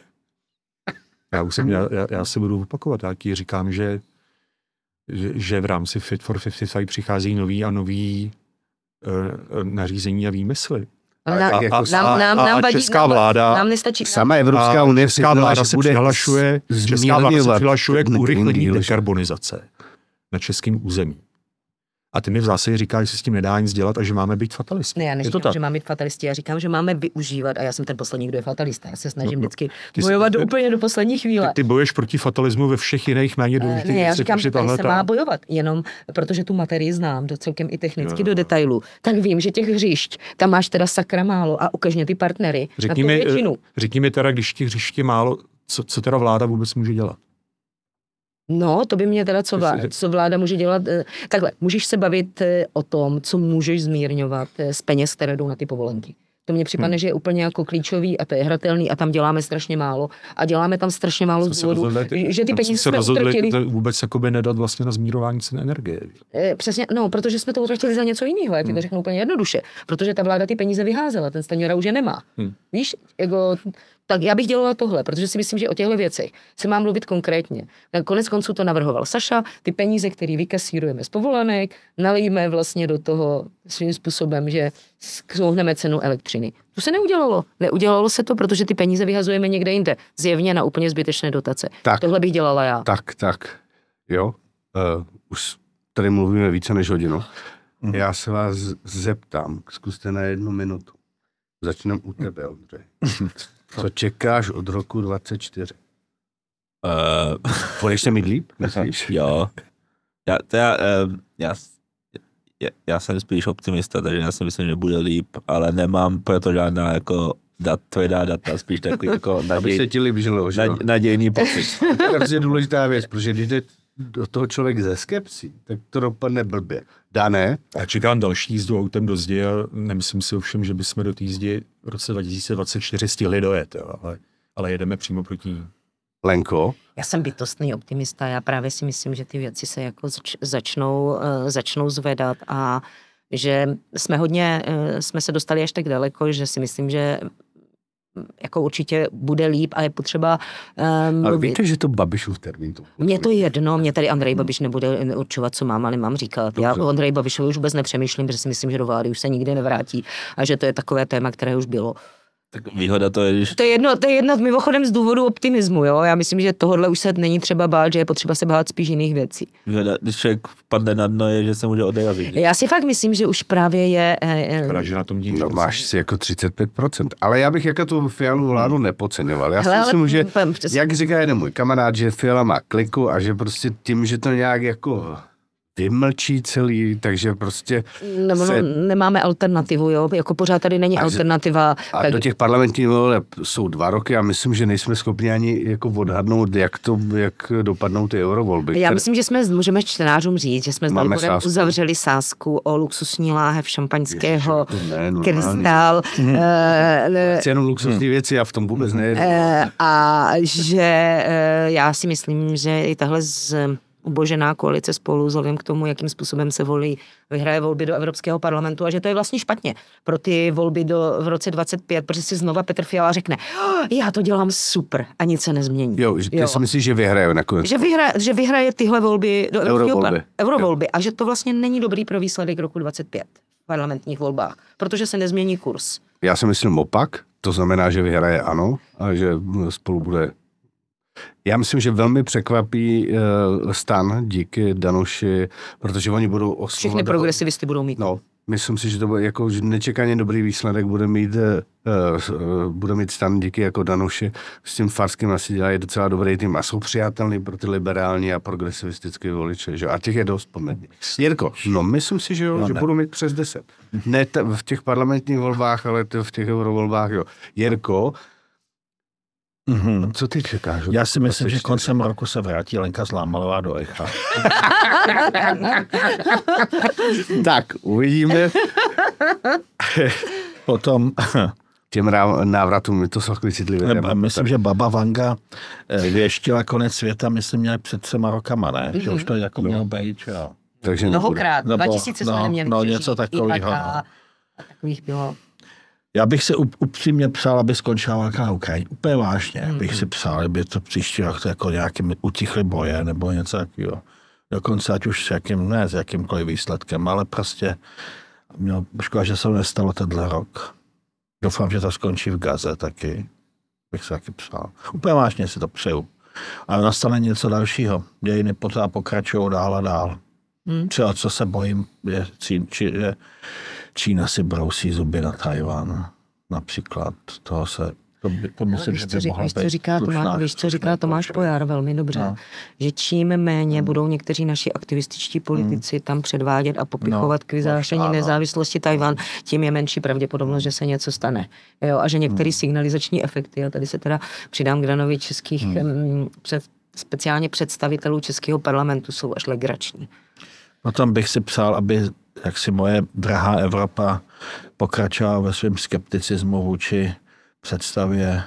Já se budu opakovat. Já ti říkám, že v rámci Fit for 55 přichází nový a nový nařízení a výmysly. Nám vadí, česká vláda, nám nestačí. Sama Evropská unie česká vláda se přihlašuje k urychlení dekarbonizace na českém území. A ty mi v zásadě říkáš, že se s tím nedá nic dělat a že máme být fatalisti. Ne, já neříkám, že máme být fatalisti, já říkám, že máme využívat, a já jsem ten poslední, kdo je fatalista, já se snažím vždycky bojovat úplně do poslední chvíle. Ty bojuješ proti fatalismu ve všech jiných méně důležitých. Ne, já říkám, že tady se má bojovat, jenom protože tu materii znám celkem i technicky do detailu, tak vím, že těch hřišť, tam máš teda sakra málo a ukaž mě ty partnery na tu většinu. Řekni mi teda, když těch hřišť je málo, co teda vláda vůbec může dělat? No, to by mě teda, co vláda může dělat. Takhle, můžeš se bavit o tom, co můžeš zmírňovat z peněz, které jdou na ty povolenky. To mně připadne, že je úplně jako klíčový a to je hratelný a tam děláme strašně málo. A děláme tam strašně málo z důvodu, že ty peníze jsme utratili. To vůbec jakoby nedat vlastně na zmírování cen energie. Přesně, no, protože jsme to utratili za něco jiného, já ti to řeknu úplně jednoduše. Protože ta vláda ty peníze vyházela, ten Stanjura už je nemá. Víš, jako... Tak já bych dělala tohle, protože si myslím, že o těchto věcech se má mluvit konkrétně. Konec konců to navrhoval Saša, ty peníze, které vykasírujeme z povolenek, nalijeme vlastně do toho svým způsobem, že skrouhneme cenu elektřiny. To se neudělalo. Neudělalo se to, protože ty peníze vyhazujeme někde jinde. Zjevně na úplně zbytečné dotace. Tak, tohle bych dělala já. Tak. Jo. Už tady mluvíme více než hodinu. Já se vás zeptám, zkuste na 1 minutu. Začneme u tebe, Ondřej. Co čekáš od roku 2024? Budeš se mít líp, myslíš? Jo. Já jsem spíš optimista, takže já si myslím, že bude líp, ale nemám proto žádná jako tvrdá data, spíš takový jako nadějný pocit. To je hrozně důležitá věc, protože když jde do toho člověk ze skepsí, tak to dopadne blbě. Dané? Já čekám další jízdu autem do zdi a nemyslím si ovšem, že bychom do té zdi v roce 2024 stihli dojet, jo, ale jedeme přímo proti ní. Lenko? Já jsem bytostný optimista, já právě si myslím, že ty věci se jako začnou zvedat a že jsme se dostali až tak daleko, že si myslím, že jako určitě bude líp a je potřeba ale víte, že to Babišův termín to... Mně to jedno, mě tady Andrej Babiš nebude určovat, co mám a nemám říkat. Dobře. Já o Andrej Babišovi už vůbec nepřemýšlím, protože si myslím, že do vlády už se nikdy nevrátí a že to je takové téma, které už bylo. Tak výhoda to je, když... To je jedno mimochodem z důvodu optimismu, jo. Já myslím, že tohle už se není třeba bát, že je potřeba se bát spíš jiných věcí. Výhoda, když člověk padne na dno, je, že se může odrazit. Já si fakt myslím, že už právě je... že na tom no, máš si jako 35%, ale já bych jako tu Fialu vládu nepodceňoval. Já si myslím, že, jak říká jeden můj kamarád, že Fiala má kliku a že prostě tím, že to nějak jako vymlčí celý, takže prostě... Nemáme alternativu, jo, jako pořád tady není alternativa. A do těch parlamentních voleb jsou 2 roky a myslím, že nejsme schopni ani jako odhadnout, jak dopadnou ty eurovolby. Já myslím, že můžeme čtenářům říct, že jsme s Dalborem uzavřeli sázku o luxusní láhev šampaňského Kristál. Chci jenom luxusní věci a v tom vůbec nejedu. A že já si myslím, že i tahle ubožená koalice Spolu vzhledem k tomu, jakým způsobem se vyhraje volby do Evropského parlamentu a že to je vlastně špatně pro ty volby v roce 25, protože si znova Petr Fiala řekne, já to dělám super a nic se nezmění. Jo, ty si myslíš, že vyhraje nakonec? Že vyhraje tyhle volby do eurovolby a že to vlastně není dobrý pro výsledek roku 25 v parlamentních volbách, protože se nezmění kurz. Já si myslím opak, to znamená, že vyhraje ANO a že Spolu bude... Já myslím, že velmi překvapí STAN díky Danuši, protože oni budou oslovovat... Všechny progresivisty budou mít. No, myslím si, že to bude jako nečekaně dobrý výsledek bude mít STAN díky jako Danuši. S tím Farským asi dělají docela dobrý tým a jsou přijatelný pro ty liberální a progresivistické voliče, že? A těch je dost poměrně. Jirko, no myslím si, že jo, že budou mít přes 10. Ne v těch parlamentních volbách, ale v těch eurovolbách, jo. Jirko, co ty čekáš? Já si myslím, že koncem roku se vrátí Lenka Zlámalová do Echa. Tak, uvidíme. Potom... Těm návratům, to jsou takový citlivé. Myslím, že Baba Vanga věštila konec světa, myslím, měli před 3 rokama, ne? Že už to jako mělo být, jo. Takže mnohokrát, 2000 jsme neměli. No, něco takového. A takových bylo. Já bych se upřímně přál, aby skončila válka na Ukrajině. Úplně vážně bych si přál, aby to příští rok jako nějakým utichly boje nebo něco takového. Dokonce ať už s jakýmkoliv výsledkem, ale prostě škoda, že se to nestalo tenhle rok. Doufám, že to skončí v Gaze taky. Bych se taky přál. Úplně vážně si to přeju. Ale nastane něco dalšího. Dějiny pořád pokračují dál a dál. Třeba co se bojím, je Čína si brousí zuby na Tajvan. Například. To myslím, že by mohla být. Víš, co říká Tomáš Pojar velmi dobře. No. Že čím méně budou někteří naši aktivističtí politici tam předvádět a popichovat k vyzášení nezávislosti Tajvan, tím je menší pravděpodobnost, že se něco stane. Jo, a že některé signalizační efekty, a tady se teda přidám k Danovi českých speciálně představitelů českého parlamentu, jsou až legrační. Potom bych si přál, aby jaksi moje drahá Evropa pokračovala ve svém skepticismu vůči představě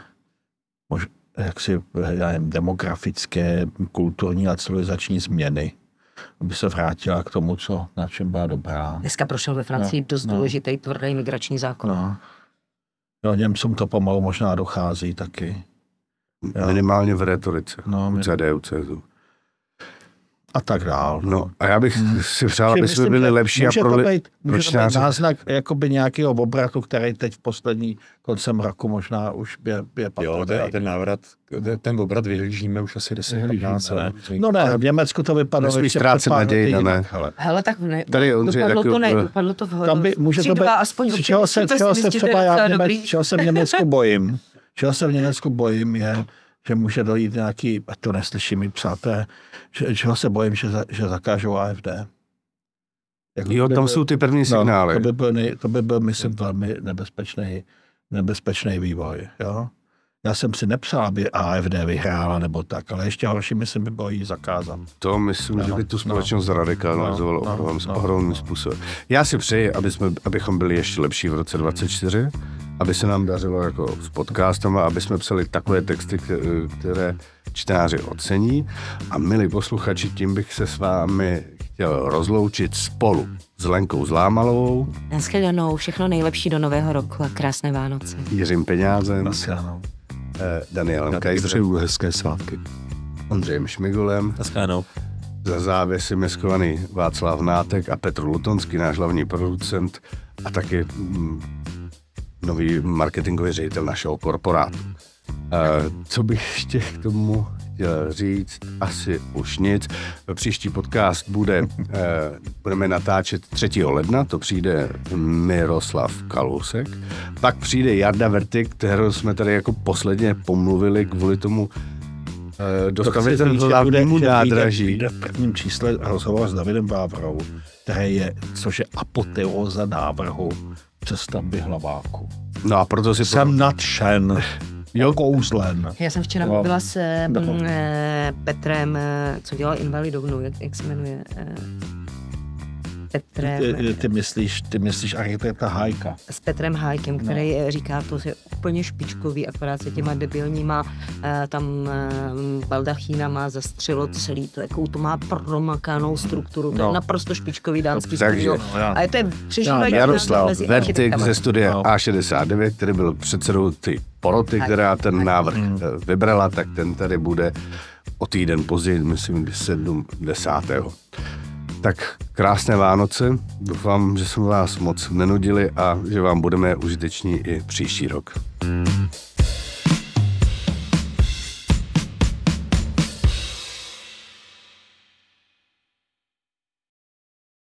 demografické, kulturní a civilizační změny, aby se vrátila k tomu, na čem byla dobrá. Dneska prošel ve Francii dost důležitý tvrdý migrační zákon. No, Němcům to pomalu možná dochází taky. Minimálně v retorice. CDU, CSU. A tak dál. No, a já bych si přál, aby jsme byli lepší. Může to být náznak jakoby nějakého obratu, který teď v poslední koncem roku možná už je patrný. Jo, a ten návrat, ten obrat vyhlížíme už asi 10-15 let. No ne, v Německu to vypadalo ještě před pár lety. Hele, tak ne, dopadlo to tam by, může to být, čeho se v Německu bojím je, že může dojít nějaký, a to neslyším mít přátelé, čeho se bojím, že zakážou AfD. Jo, tam jsou ty první signály. To by byl, myslím, velmi nebezpečný vývoj. Jo? Já jsem si nepřál, aby AfD vyhrála nebo tak, ale ještě horší, myslím, by bylo jí zakázat. To myslím, že by tu společnost radikalizovalo ohromným způsobem. Já si přeji, abychom byli ještě lepší v roce 2024, aby se nám dařilo jako s podcastama, aby jsme psali takové texty, které čtenáři ocení. A milí posluchači, tím bych se s vámi chtěl rozloučit spolu s Lenkou Zlámalovou. Naschledanou, všechno nejlepší do nového roku a krásné Vánoce. Jiřím Peňázem. Naschledanou. Danielem Kajzrem. Přeju hezké svátky. Ondřejem Šmigulem. Naschledanou. Za závěsem je skovaný Václav Nátek a Petr Lutonský, náš hlavní producent a taky nový marketingový ředitel našeho korporátu. Co bych ještě k tomu chtěl říct? Asi už nic. Příští podcast budeme natáčet 3. ledna, to přijde Miroslav Kalousek. Pak přijde Jarda Vertik, kterou jsme tady jako posledně pomluvili kvůli tomu Dostaneme ten hlavnímu nádraží. Vyjde v prvním čísle rozhovor s Davidem Vávrou, což je apoteóza návrhu přestavby Hlaváku. No a proto si jsem nadšen. Kouzlen. Já jsem včera mluvila s Petrem, co dělal Invalidovnu, jak se jmenuje? Petrem. Ty myslíš architekta Hájka. S Petrem Hájkem, který říká, to je úplně špičkový, akorát se těma debilníma tam baldachínama zastřelo celý, to má promakanou strukturu, to je naprosto špičkový dánský studio. A to je přežívající. Jaroslav Vertik ze studia A69, který byl předsedou ty poroty, která ten návrh vybrala, tak ten tady bude o týden později, myslím 10. Tak krásné Vánoce, doufám, že jsme vás moc nenudili a že vám budeme užiteční i příští rok.